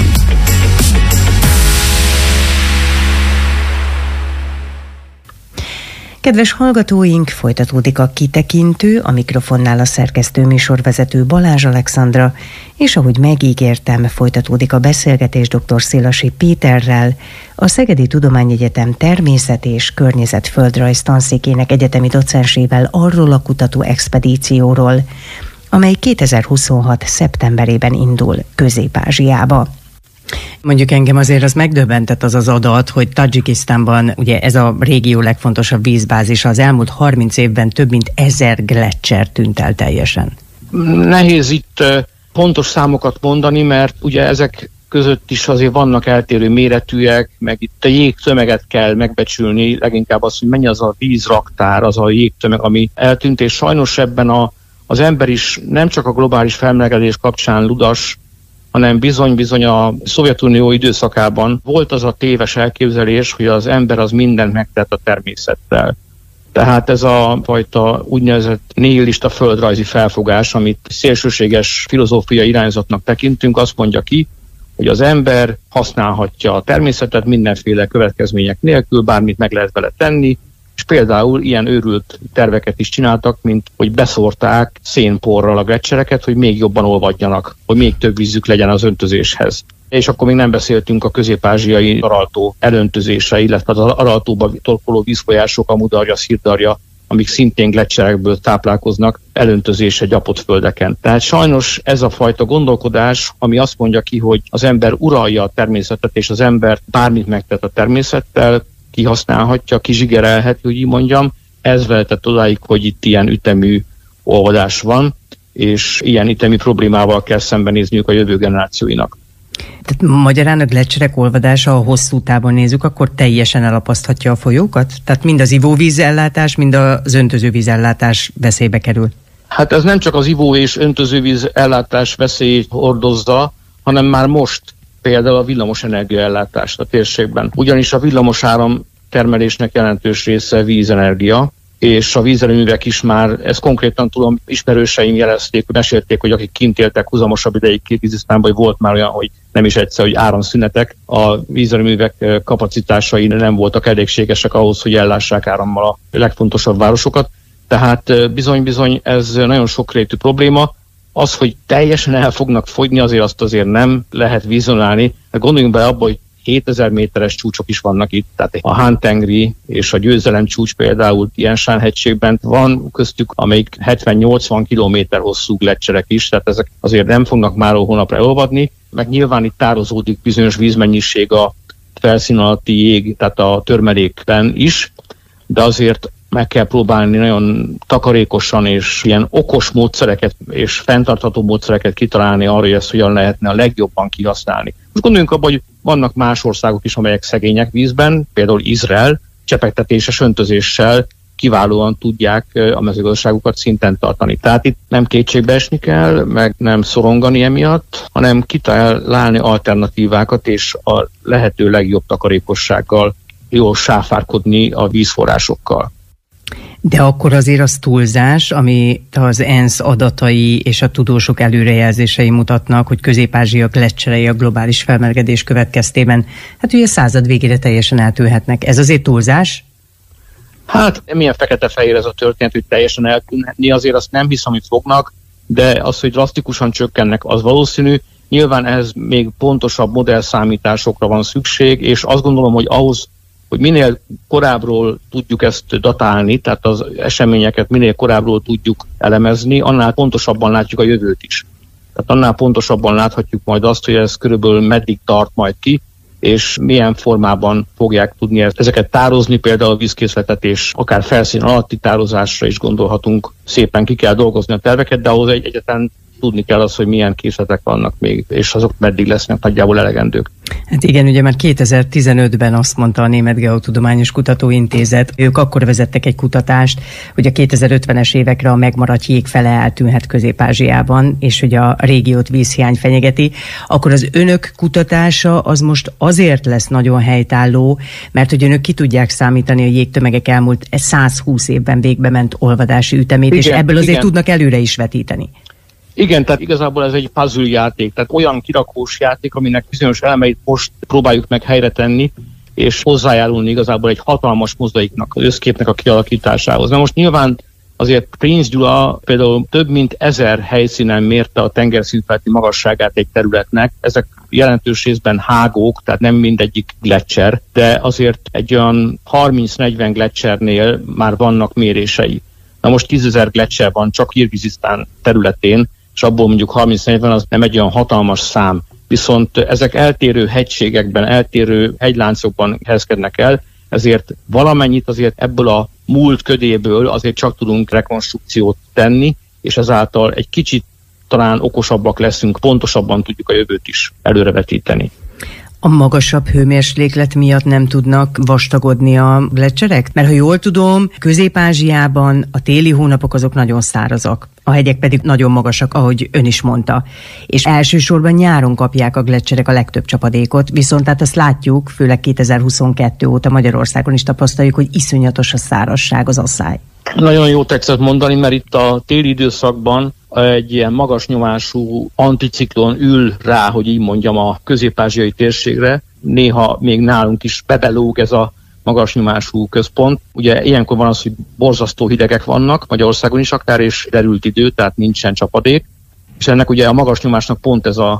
Kedves hallgatóink, folytatódik a Kitekintő, a mikrofonnál a szerkesztő műsorvezető Balázs Alexandra, és ahogy megígértem, folytatódik a beszélgetés dr. Szélasi Péterrel, a Szegedi Tudományegyetem Természet- és Környezetföldrajz tanszékének egyetemi docensével arról a kutató expedícióról, amely kétezer-huszonhat. szeptemberében indul Közép-Ázsiába. Mondjuk engem azért az megdöbbentett az az adat, hogy Tadzsikisztánban ugye ez a régió legfontosabb vízbázisa, az elmúlt harminc évben több mint ezer gleccser tűnt el teljesen. Nehéz itt pontos számokat mondani, mert ugye ezek között is azért vannak eltérő méretűek, meg itt a jégtömeget kell megbecsülni, leginkább az, hogy mennyi az a vízraktár, az a jégtömeg, ami eltűnt, és sajnos ebben a, az ember is nem csak a globális felmelegedés kapcsán ludas, hanem bizony-bizony a Szovjetunió időszakában volt az a téves elképzelés, hogy az ember az mindent megtett a természettel. Tehát ez a fajta úgynevezett nihilista földrajzi felfogás, amit szélsőséges filozófiai irányzatnak tekintünk, azt mondja ki, hogy az ember használhatja a természetet mindenféle következmények nélkül, bármit meg lehet vele tenni, és például ilyen őrült terveket is csináltak, mint hogy beszórták szénporral a gleccsereket, hogy még jobban olvadjanak, hogy még több vízük legyen az öntözéshez. és akkor még nem beszéltünk a közép-ázsiai Araltó elöntözése, illetve az Araltóba torkoló vízfolyások, a Mudarja, Szirdarja, amik szintén gleccserekből táplálkoznak, elöntözése gyapott földeken. Tehát sajnos ez a fajta gondolkodás, ami azt mondja ki, hogy az ember uralja a természetet, és az ember bármit megtett a természettel, kihasználhatja, kizsigerelheti, hogy így mondjam, ez vezetett odáig, hogy itt ilyen ütemű olvadás van, és ilyen ütemű problémával kell szembenézniük a jövő generációinak. Tehát magyarán a gleccserek olvadása, ha hosszú távon nézzük, akkor teljesen elapaszthatja a folyókat? Tehát mind az ivóvízellátás, mind az öntözővízellátás veszélybe kerül? Hát ez nem csak az ivó- és öntözővízellátás veszélyt hordozza, hanem már most például a villamosenergia ellátás a térségben. Ugyanis a villamosáram termelésnek jelentős része vízenergia, és a vízerőművek is már, ezt konkrétan tudom, ismerőseim jelezték, mesélték, hogy akik kint éltek húzamosabb ideig Kirgizisztánban, hogy volt már olyan, hogy nem is egyszer, hogy áramszünetek, a vízerőművek kapacitásai nem voltak elégségesek ahhoz, hogy ellássák árammal a legfontosabb városokat. Tehát bizony-bizony ez nagyon sokrétű probléma. Az, hogy teljesen el fognak fogyni, azért azt azért nem lehet vizionálni. Gondoljunk bele abba, hogy hétezer méteres csúcsok is vannak itt, tehát a Han-tengri és a Győzelem csúcs például Tian-Shan-hegységben van köztük, amelyik hetven-nyolcvan kilométer hosszú gleccserek is, tehát ezek azért nem fognak már hónapra elolvadni, meg nyilván itt tározódik bizonyos vízmennyiség a felszín alatti jég, tehát a törmelékben is, de azért meg kell próbálni nagyon takarékosan és ilyen okos módszereket és fenntartható módszereket kitalálni arra, hogy ezt hogyan lehetne a legjobban kihasználni. Most gondoljunk abban, hogy vannak más országok is, amelyek szegények vízben, például Izrael csepegtetéses öntözéssel kiválóan tudják a mezőgazdaságukat szinten tartani. Tehát itt nem kétségbe esni kell, meg nem szorongani emiatt, hanem kitalálni alternatívákat és a lehető legjobb takarékossággal jól sáfárkodni a vízforrásokkal. De akkor azért az túlzás, ami az ENSZ adatai és a tudósok előrejelzései mutatnak, hogy Közép-Ázsia gleccserei a globális felmelegedés következtében, hát ugye a század végére teljesen eltűnhetnek. Ez azért túlzás? Hát milyen fekete-fehér ez a történet, hogy teljesen eltűnhetni, azért azt nem hiszem, hogy fognak, de az, hogy drasztikusan csökkennek, az valószínű. Nyilván ehhez még pontosabb modellszámításokra van szükség, és azt gondolom, hogy ahhoz, hogy minél korábbról tudjuk ezt datálni, tehát az eseményeket minél korábbról tudjuk elemezni, annál pontosabban látjuk a jövőt is. Tehát annál pontosabban láthatjuk majd azt, hogy ez körülbelül meddig tart majd ki, és milyen formában fogják tudni ezeket tározni, például a vízkészletet és akár felszín alatti tározásra is gondolhatunk. Szépen ki kell dolgozni a terveket, de ahhoz egy egyetlen tudni kell az, hogy milyen készletek vannak még, és azok meddig lesznek nagyjából elegendők. Hát igen, ugye már kétezer-tizenötben azt mondta a Német Geotudományos Kutatóintézet, ők akkor vezettek egy kutatást, hogy a kétezer-ötvenes évekre a megmaradt jég fele eltűnhet Közép-Ázsiában, és hogy a régiót vízhiány fenyegeti, akkor az önök kutatása az most azért lesz nagyon helytálló, mert hogy önök ki tudják számítani a jégtömegek elmúlt száz húsz évben végbe ment olvadási ütemét, igen, és ebből azért igen. tudnak előre is vetíteni. Igen, tehát igazából ez egy puzzle játék, tehát olyan kirakós játék, aminek bizonyos elemeit most próbáljuk meg helyre tenni, és hozzájárulni igazából egy hatalmas mozaiknak, az összképnek a kialakításához. Na most nyilván azért Prince Gyula például több mint ezer helyszínen mérte a tengerszintfeletti magasságát egy területnek. Ezek jelentős részben hágók, tehát nem mindegyik gleccser, de azért egy olyan harminc-negyven gleccsernél már vannak mérései. Na most tízezer gleccser van csak Kirgizisztán területén, és abból mondjuk harminc-negyven az nem egy olyan hatalmas szám. Viszont ezek eltérő hegységekben, eltérő hegyláncokban helyezkednek el, ezért valamennyit azért ebből a múlt ködéből azért csak tudunk rekonstrukciót tenni, és ezáltal egy kicsit talán okosabbak leszünk, pontosabban tudjuk a jövőt is előrevetíteni. A magasabb hőmérséklet miatt nem tudnak vastagodni a gleccserek? Mert ha jól tudom, Közép-Ázsiában a téli hónapok azok nagyon szárazak, a hegyek pedig nagyon magasak, ahogy ön is mondta. És elsősorban nyáron kapják a gleccserek a legtöbb csapadékot, viszont tehát azt látjuk, főleg kétezer-huszonkettő óta Magyarországon is tapasztaljuk, hogy iszonyatos a szárazság, az asszály. Nagyon jó tetszett mondani, mert itt a téli időszakban egy ilyen magas nyomású anticiklon ül rá, hogy így mondjam, a közép-ázsiai térségre. Néha még nálunk is bebelóg ez a magas nyomású központ. Ugye ilyenkor van az, hogy borzasztó hidegek vannak, Magyarországon is akár, és derült idő, tehát nincsen csapadék. És ennek ugye a magas nyomásnak pont ez a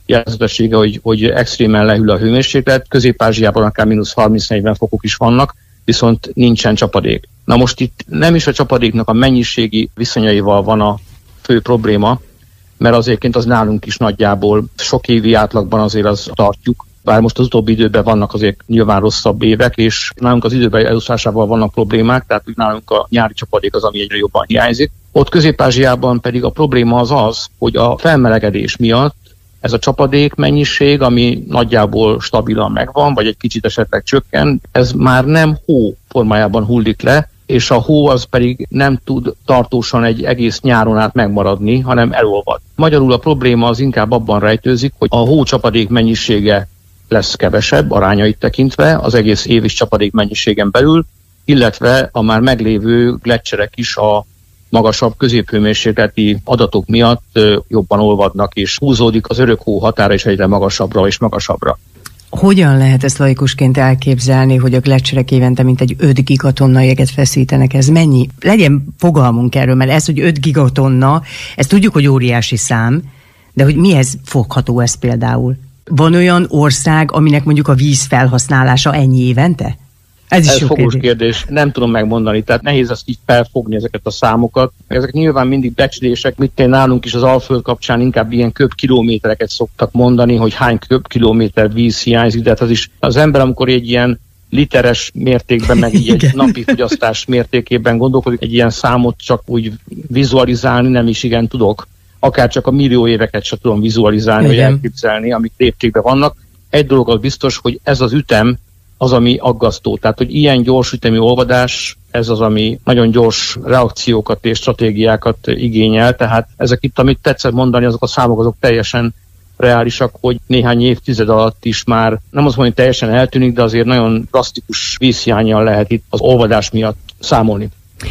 jelzetessége, hogy, hogy extrémen lehűl a hőmérséklet, Közép-Ázsiában akár mínusz harminc-negyven fokok is vannak, viszont nincsen csapadék. Na most itt nem is a csapadéknak a mennyiségi viszonyaival van a fő probléma, mert azért az nálunk is nagyjából sok évi átlagban azért az tartjuk, bár most az utóbbi időben vannak azért nyilván rosszabb évek, és nálunk az időben elosztásával vannak problémák, tehát úgy nálunk a nyári csapadék az, ami egyre jobban hiányzik. Ott Közép-Ázsiában pedig a probléma az az, hogy a felmelegedés miatt ez a csapadék mennyiség, ami nagyjából stabilan megvan, vagy egy kicsit esetleg csökken, ez már nem hó formájában hullik le, és a hó az pedig nem tud tartósan egy egész nyáron át megmaradni, hanem elolvad. Magyarul a probléma az inkább abban rejtőzik, hogy a hócsapadék mennyisége lesz kevesebb arányait tekintve az egész év is csapadék mennyiségen belül, illetve a már meglévő gleccserek is a magasabb középhőmérsékleti adatok miatt jobban olvadnak, és húzódik az örök hó határa is egyre magasabbra és magasabbra. Hogyan lehet ezt laikusként elképzelni, hogy a gleccserek évente mintegy öt gigatonna jeget feszítenek? Ez mennyi? Legyen fogalmunk erről, mert ez, hogy öt gigatonna, ezt tudjuk, hogy óriási szám, de hogy mihez fogható ez például? Van olyan ország, aminek mondjuk a víz felhasználása ennyi évente? Ez, Ez fogós kérdés. kérdés, nem tudom megmondani, tehát nehéz ezt így felfogni, ezeket a számokat. Ezek nyilván mindig becslések, mit én nálunk is az Alföld kapcsán inkább ilyen köbkilométereket szoktak mondani, hogy hány köbkilométer víz hiányzik, de hát az is az ember, amikor egy ilyen literes mértékben, meg így egy napi fogyasztás mértékében gondolkodik, egy ilyen számot csak úgy vizualizálni nem is igen tudok. Akár csak a millió éveket sem tudom vizualizálni, vagy elképzelni, amik léptékben vannak. Egy dolog az biztos, hogy ez az ütem az, ami aggasztó. Tehát, hogy ilyen gyors ütemű olvadás, ez az, ami nagyon gyors reakciókat és stratégiákat igényel. Tehát ezek itt, amit tetszett mondani, azok a számok, azok teljesen reálisak, hogy néhány évtized alatt is már, nem az mondani, hogy teljesen eltűnik, de azért nagyon drasztikus vízhiánnyal lehet itt az olvadás miatt számolni.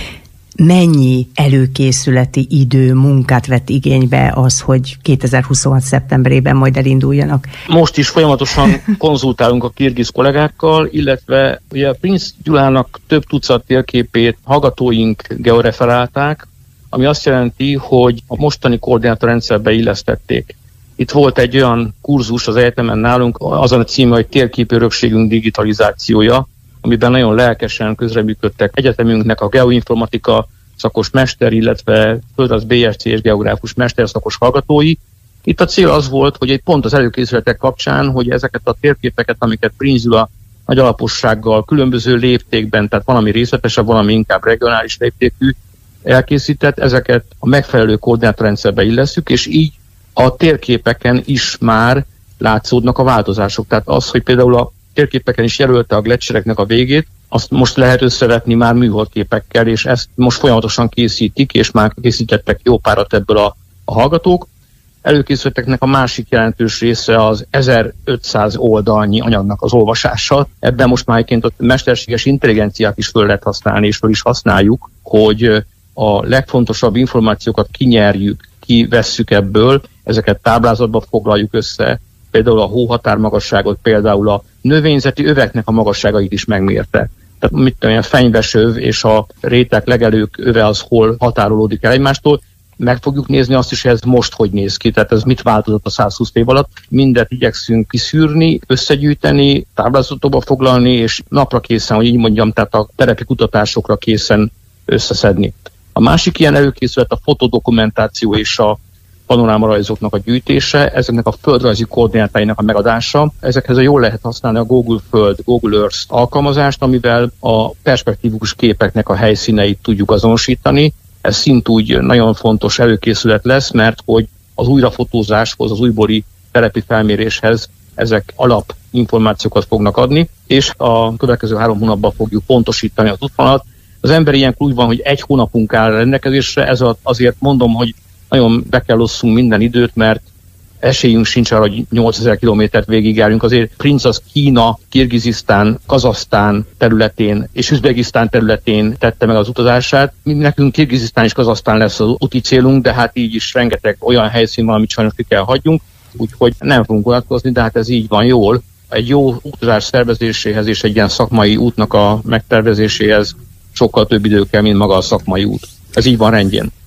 Mennyi előkészületi idő, munkát vett igénybe az, hogy kétezer-huszonhat szeptemberében majd elinduljanak? Most is folyamatosan konzultálunk a kirgiz kollégákkal, illetve ugye Prince Gyulának több tucat térképét hallgatóink georeferálták, ami azt jelenti, hogy a mostani koordinátorrendszerbe illesztették. Itt volt egy olyan kurzus az egyetemen nálunk, azon a címe, hogy Térképi örökségünk digitalizációja, amiben nagyon lelkesen közreműködtek egyetemünknek a geoinformatika szakos mester, illetve földrajz bé es cé és geográfus mester szakos hallgatói. Itt a cél az volt, hogy egy pont az előkészületek kapcsán, hogy ezeket a térképeket, amiket Prince Gyula nagy alapossággal, különböző léptékben, tehát valami részletesebb, valami inkább regionális léptékű elkészített, ezeket a megfelelő koordinátorrendszerbe illesszük, és így a térképeken is már látszódnak a változások. Tehát az, hogy például a térképeken is jelölte a gleccsereknek a végét, azt most lehet összevetni már műholdképekkel, és ezt most folyamatosan készítik, és már készítettek jó párat ebből a, a hallgatók. Előkészületeknek a másik jelentős része az ezerötszáz oldalnyi anyagnak az olvasása. Ebben most már egyébként a mesterséges intelligenciát is föl lehet használni, és föl is használjuk, hogy a legfontosabb információkat kinyerjük, kivesszük ebből, ezeket táblázatba foglaljuk össze, például a hóhatármagasságot, például a növényzeti öveknek a magasságait is megmérte. Tehát mit tudom, a fenyvesöv és a rétek legelők öve az hol határolódik el egymástól. Meg fogjuk nézni azt is, hogy ez most hogy néz ki, tehát ez mit változott a száz húsz év alatt. Mindet igyekszünk kiszűrni, összegyűjteni, táblázatokba foglalni, és napra készen, hogy így mondjam, tehát a terepi kutatásokra készen összeszedni. A másik ilyen előkészület a fotodokumentáció és a panorámarajzoknak a gyűjtése, ezeknek a földrajzi koordinátáinak a megadása. Ezekhez a jól lehet használni a Google Föld, Google Earth alkalmazást, amivel a perspektívikus képeknek a helyszíneit tudjuk azonosítani. Ez szintúgy nagyon fontos előkészület lesz, mert hogy az újrafotózáshoz, az újbóli telepi felméréshez ezek alapinformációkat fognak adni, és a következő három hónapban fogjuk pontosítani az útvonalat. Az ember ilyenkor úgy van, hogy egy hónapunk áll rendelkezésre, ez azért mondom, hogy nagyon be kell osszunk minden időt, mert esélyünk sincs arra, hogy nyolcezer kilométert végigjárjunk. Azért Prince az Kína, Kirgizisztán, Kazahsztán területén és Üzbegisztán területén tette meg az utazását. Nekünk Kirgizisztán és Kazahsztán lesz az úti célunk, de hát így is rengeteg olyan helyszín van, amit sajnos ki kell hagyjunk, úgyhogy nem fogunk vonatkozni, de hát ez így van jól. Egy jó utazás szervezéséhez és egy ilyen szakmai útnak a megtervezéséhez sokkal több idő kell, mint maga a szakmai út. Ez így van rendjén.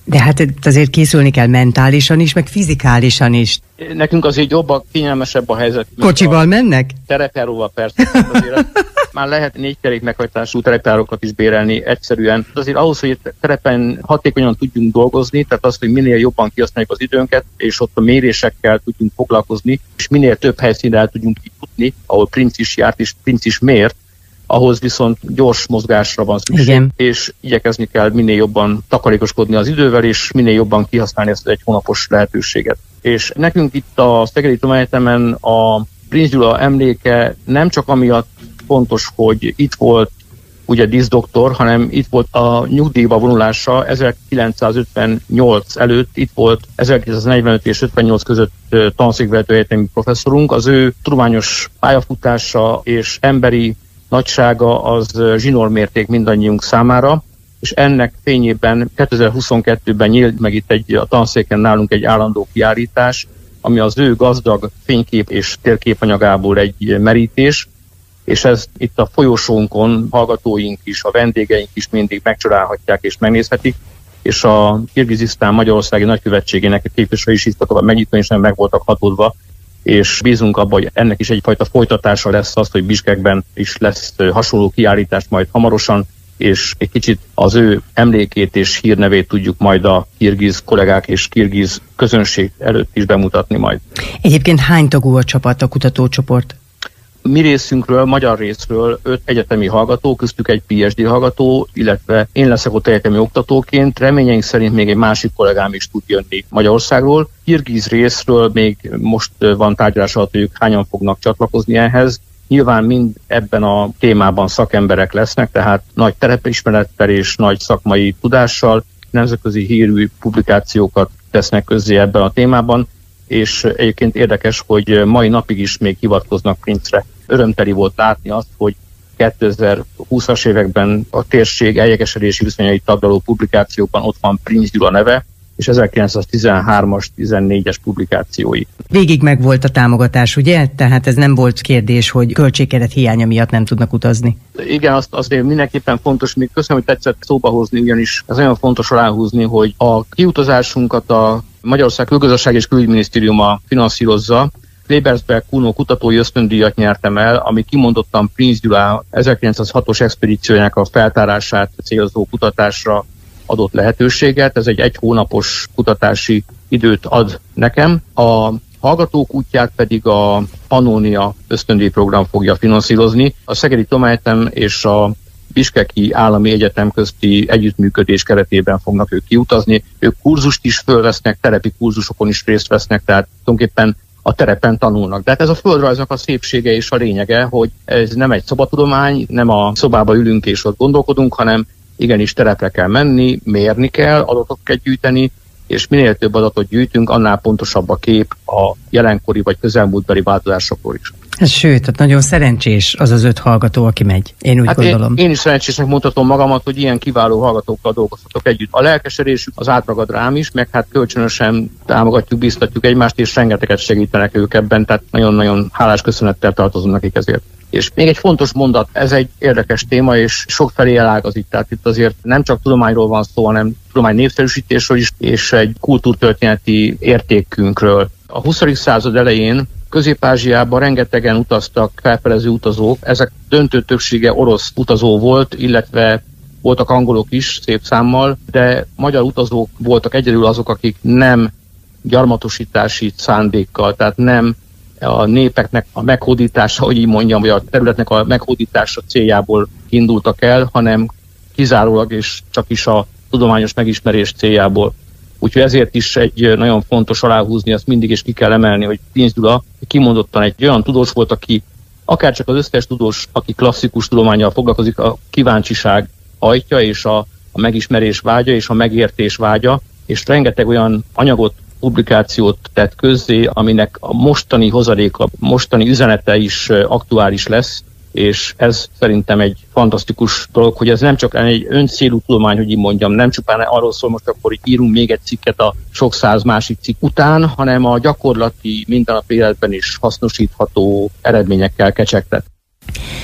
De hát azért készülni kell mentálisan is, meg fizikálisan is. Nekünk azért jobb, a kényelmesebb a helyzet. Kocsival mennek? Terepjáróval persze. Azért már lehet négy kerék meghajtású terepjárókat is bérelni egyszerűen. Azért ahhoz, hogy terepen hatékonyan tudjunk dolgozni, tehát azt, hogy minél jobban kihasználjuk az időnket, és ott a mérésekkel tudjunk foglalkozni, és minél több helyszínre el tudjunk jutni, ahol Princ is járt, és Princ is mért, ahhoz viszont gyors mozgásra van szükség, igen. És igyekezni kell minél jobban takarékoskodni az idővel, és minél jobban kihasználni ezt egy hónapos lehetőséget. És nekünk itt a Szegedi Tudományegyetemen a Princ Gyula emléke nem csak amiatt fontos, hogy itt volt ugye díszdoktor, hanem itt volt a nyugdíjba vonulása ezerkilencszázötvennyolc előtt, itt volt ezerkilencszáznegyvenöt és ötvennyolc között tanszékvezető egyetemi professzorunk. Az ő tudományos pályafutása és emberi nagysága az zsinórmérték mindannyiunk számára, és ennek fényében kétezer-huszonkettőben nyílt meg itt egy, a tanszéken nálunk egy állandó kiállítás, ami az ő gazdag fénykép és térképanyagából egy merítés, és ezt itt a folyosónkon hallgatóink is, a vendégeink is mindig megcsodálhatják és megnézhetik, és a Kirgizisztán Magyarországi Nagykövetségének a képviselői is itt a megnyitva, és nem meg voltak hatódva, és bízunk abban, hogy ennek is egyfajta folytatása lesz az, hogy Biskekben is lesz hasonló kiállítás majd hamarosan, és egy kicsit az ő emlékét és hírnevét tudjuk majd a kirgiz kollégák és kirgiz közönség előtt is bemutatni majd. Egyébként hány tagú a csapat, a kutatócsoport? Mi részünkről, magyar részről öt egyetemi hallgató, köztük egy pé há dé hallgató, illetve én leszek ott egyetemi oktatóként. Reményeink szerint még egy másik kollégám is tud jönni Magyarországról. Kirgiz részről még most van tárgyalás alatt, hogy ők hányan fognak csatlakozni ehhez. Nyilván mind ebben a témában szakemberek lesznek, tehát nagy terepismerettel és nagy szakmai tudással, nemzetközi hírű publikációkat tesznek közzé ebben a témában, és egyébként érdekes, hogy mai napig is még hivatkoznak Princre. Örömteli volt látni azt, hogy kétezer-húszas években a térség eljegesedési viszonyait taglaló publikációkban ott van Princ Gyula neve, és ezerkilencszáztizenhármas, tizennégyes publikációi. Végig meg volt a támogatás, ugye? Tehát ez nem volt kérdés, hogy költségkeret hiánya miatt nem tudnak utazni. Igen, azt azért mindenképpen fontos, még köszönöm, hogy tetszett szóba hozni, ugyanis ez nagyon fontos aláhúzni, hogy a kiutazásunkat a Magyarország Külgazdaság és Külügyminisztériuma finanszírozza. Klebersberg Kuno kutatói ösztöndíjat nyertem el, ami kimondottan Princ Gyula ezerkilencszázhatos expedíciójának a feltárását célzó kutatásra adott lehetőséget. Ez egy egy hónapos kutatási időt ad nekem. A hallgatók útját pedig a Pannonia ösztöndíjprogram fogja finanszírozni. A Szegedi Tudományegyetem és a Biskeki Állami Egyetem közti együttműködés keretében fognak ők kiutazni. Ők kurzust is fölvesznek, terepi kurzusokon is részt vesznek, tehát tulajdonképpen a terepen tanulnak. De hát ez a földrajznak a szépsége és a lényege, hogy ez nem egy szobatudomány, nem a szobába ülünk és ott gondolkodunk, hanem igenis terepre kell menni, mérni kell, adatokat gyűjteni, és minél több adatot gyűjtünk, annál pontosabb a kép a jelenkori vagy közelmúltbeli változásokról is. Ez sőt, tehát nagyon szerencsés az az öt hallgató, aki megy. Én úgy hát gondolom. Én, én is szerencsésnek mondhatom magamat, hogy ilyen kiváló hallgatókkal dolgozhatok együtt. A lelkesedésük az átragad rám is, meg hát kölcsönösen támogatjuk, biztatjuk egymást, és rengeteget segítenek ők ebben, tehát nagyon-nagyon hálás köszönettel tartozom nekik ezért. És még egy fontos mondat, ez egy érdekes téma, és sokfelé elágazít. Tehát itt azért nem csak tudományról van szó, hanem tudomány népszerűsítésről is, és egy kultúrtörténeti értékünkről. A huszadik század elején Közép-Ázsiában rengetegen utaztak felfedező utazók, ezek döntő többsége orosz utazó volt, illetve voltak angolok is szép számmal, de magyar utazók voltak egyedül azok, akik nem gyarmatosítási szándékkal, tehát nem a népeknek a meghódítása, hogy így mondjam, vagy a területnek a meghódítása céljából indultak el, hanem kizárólag és csak is a tudományos megismerés céljából. Úgyhogy ezért is egy nagyon fontos aláhúzni, azt mindig is ki kell emelni, hogy Princ Gyula kimondottan egy olyan tudós volt, aki akárcsak az összes tudós, aki klasszikus tudománnyal foglalkozik, a kíváncsiság hajtja, és a, a megismerés vágya, és a megértés vágya, és rengeteg olyan anyagot, publikációt tett közzé, aminek a mostani hozadéka, mostani üzenete is aktuális lesz, és ez szerintem egy fantasztikus dolog, hogy ez nem csak egy öncélú tudomány, hogy így mondjam, nem csupán arról szól most akkor, hogy írunk még egy cikket a sok száz másik cikk után, hanem a gyakorlati, mindennapi életben is hasznosítható eredményekkel kecsegtet.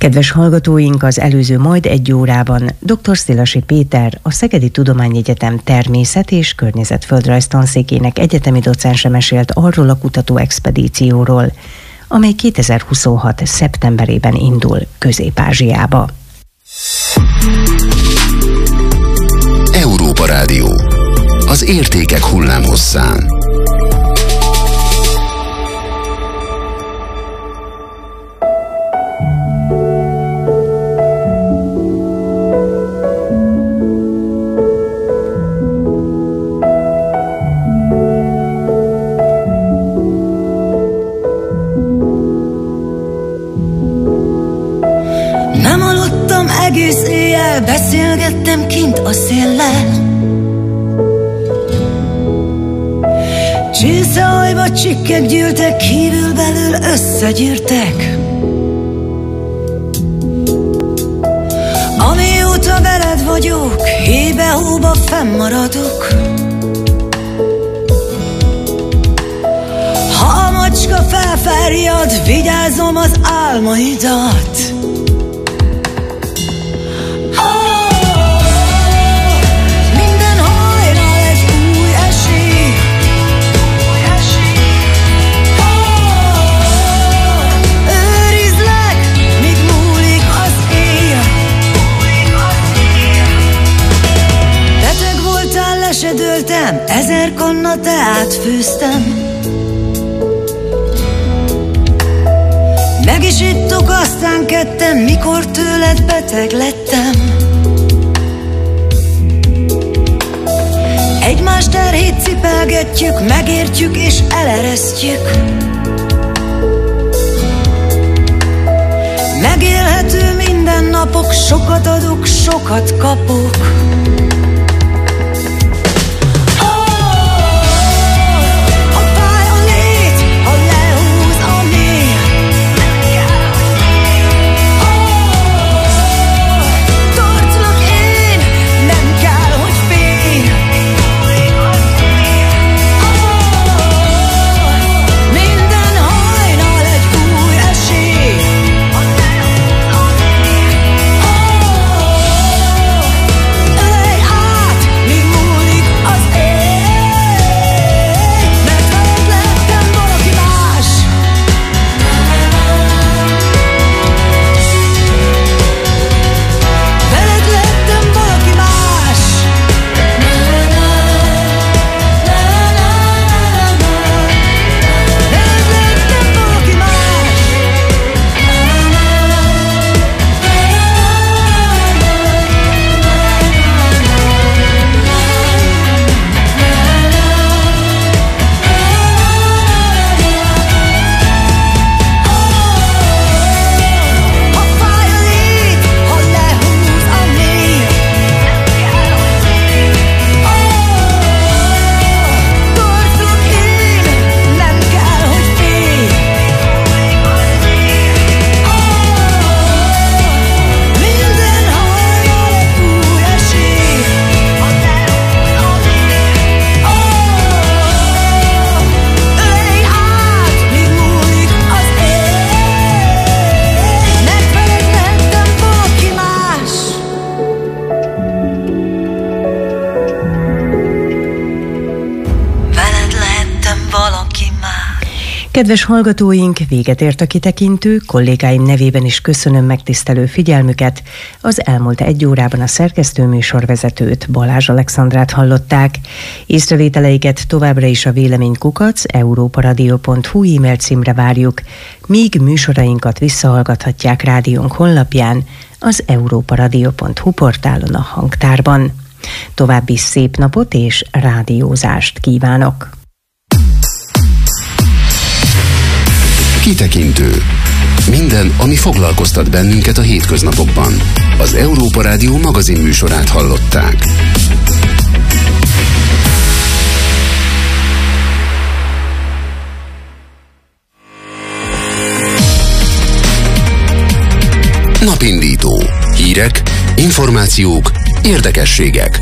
Kedves hallgatóink, az előző majd egy órában dr. Szilasi Péter, a Szegedi Tudományegyetem természet- és környezetföldrajz tanszékének egyetemi docense mesélt arról a kutató expedícióról, amely kétezer-huszonhat. szeptemberében indul Közép-Ázsiába. Európa Rádió. Az értékek hullámhosszán. Egész éjjel beszélgettem kint a széllel. Csészehajba csikkek gyűltek, kívül-belül összegyűrtek. Amióta veled vagyok, hébe-hóba fennmaradok. Ha a macska felfárjad, vigyázom az álmaidat. Ezer kanna teát főztem. Meg is ittuk, aztán ketten, mikor tőled beteg lettem. Egymás terhét cipelgetjük, megértjük és eleresztjük. Megélhető mindennapok, sokat adok, sokat kapok. Kedves hallgatóink, véget ért a kitekintő, kollégáim nevében is köszönöm megtisztelő figyelmüket. Az elmúlt egy órában a szerkesztőműsorvezetőt, Balázs Alexandrát hallották. Észrevételeiket továbbra is a véleménykukac európaradio pont hu e-mail címre várjuk, míg műsorainkat visszahallgathatják rádiónk honlapján, az európaradio pont hu portálon a hangtárban. További szép napot és rádiózást kívánok! Kitekintő. Minden, ami foglalkoztat bennünket a hétköznapokban. Az Európa Rádió magazin műsorát hallották. Napindító. Hírek, információk, érdekességek.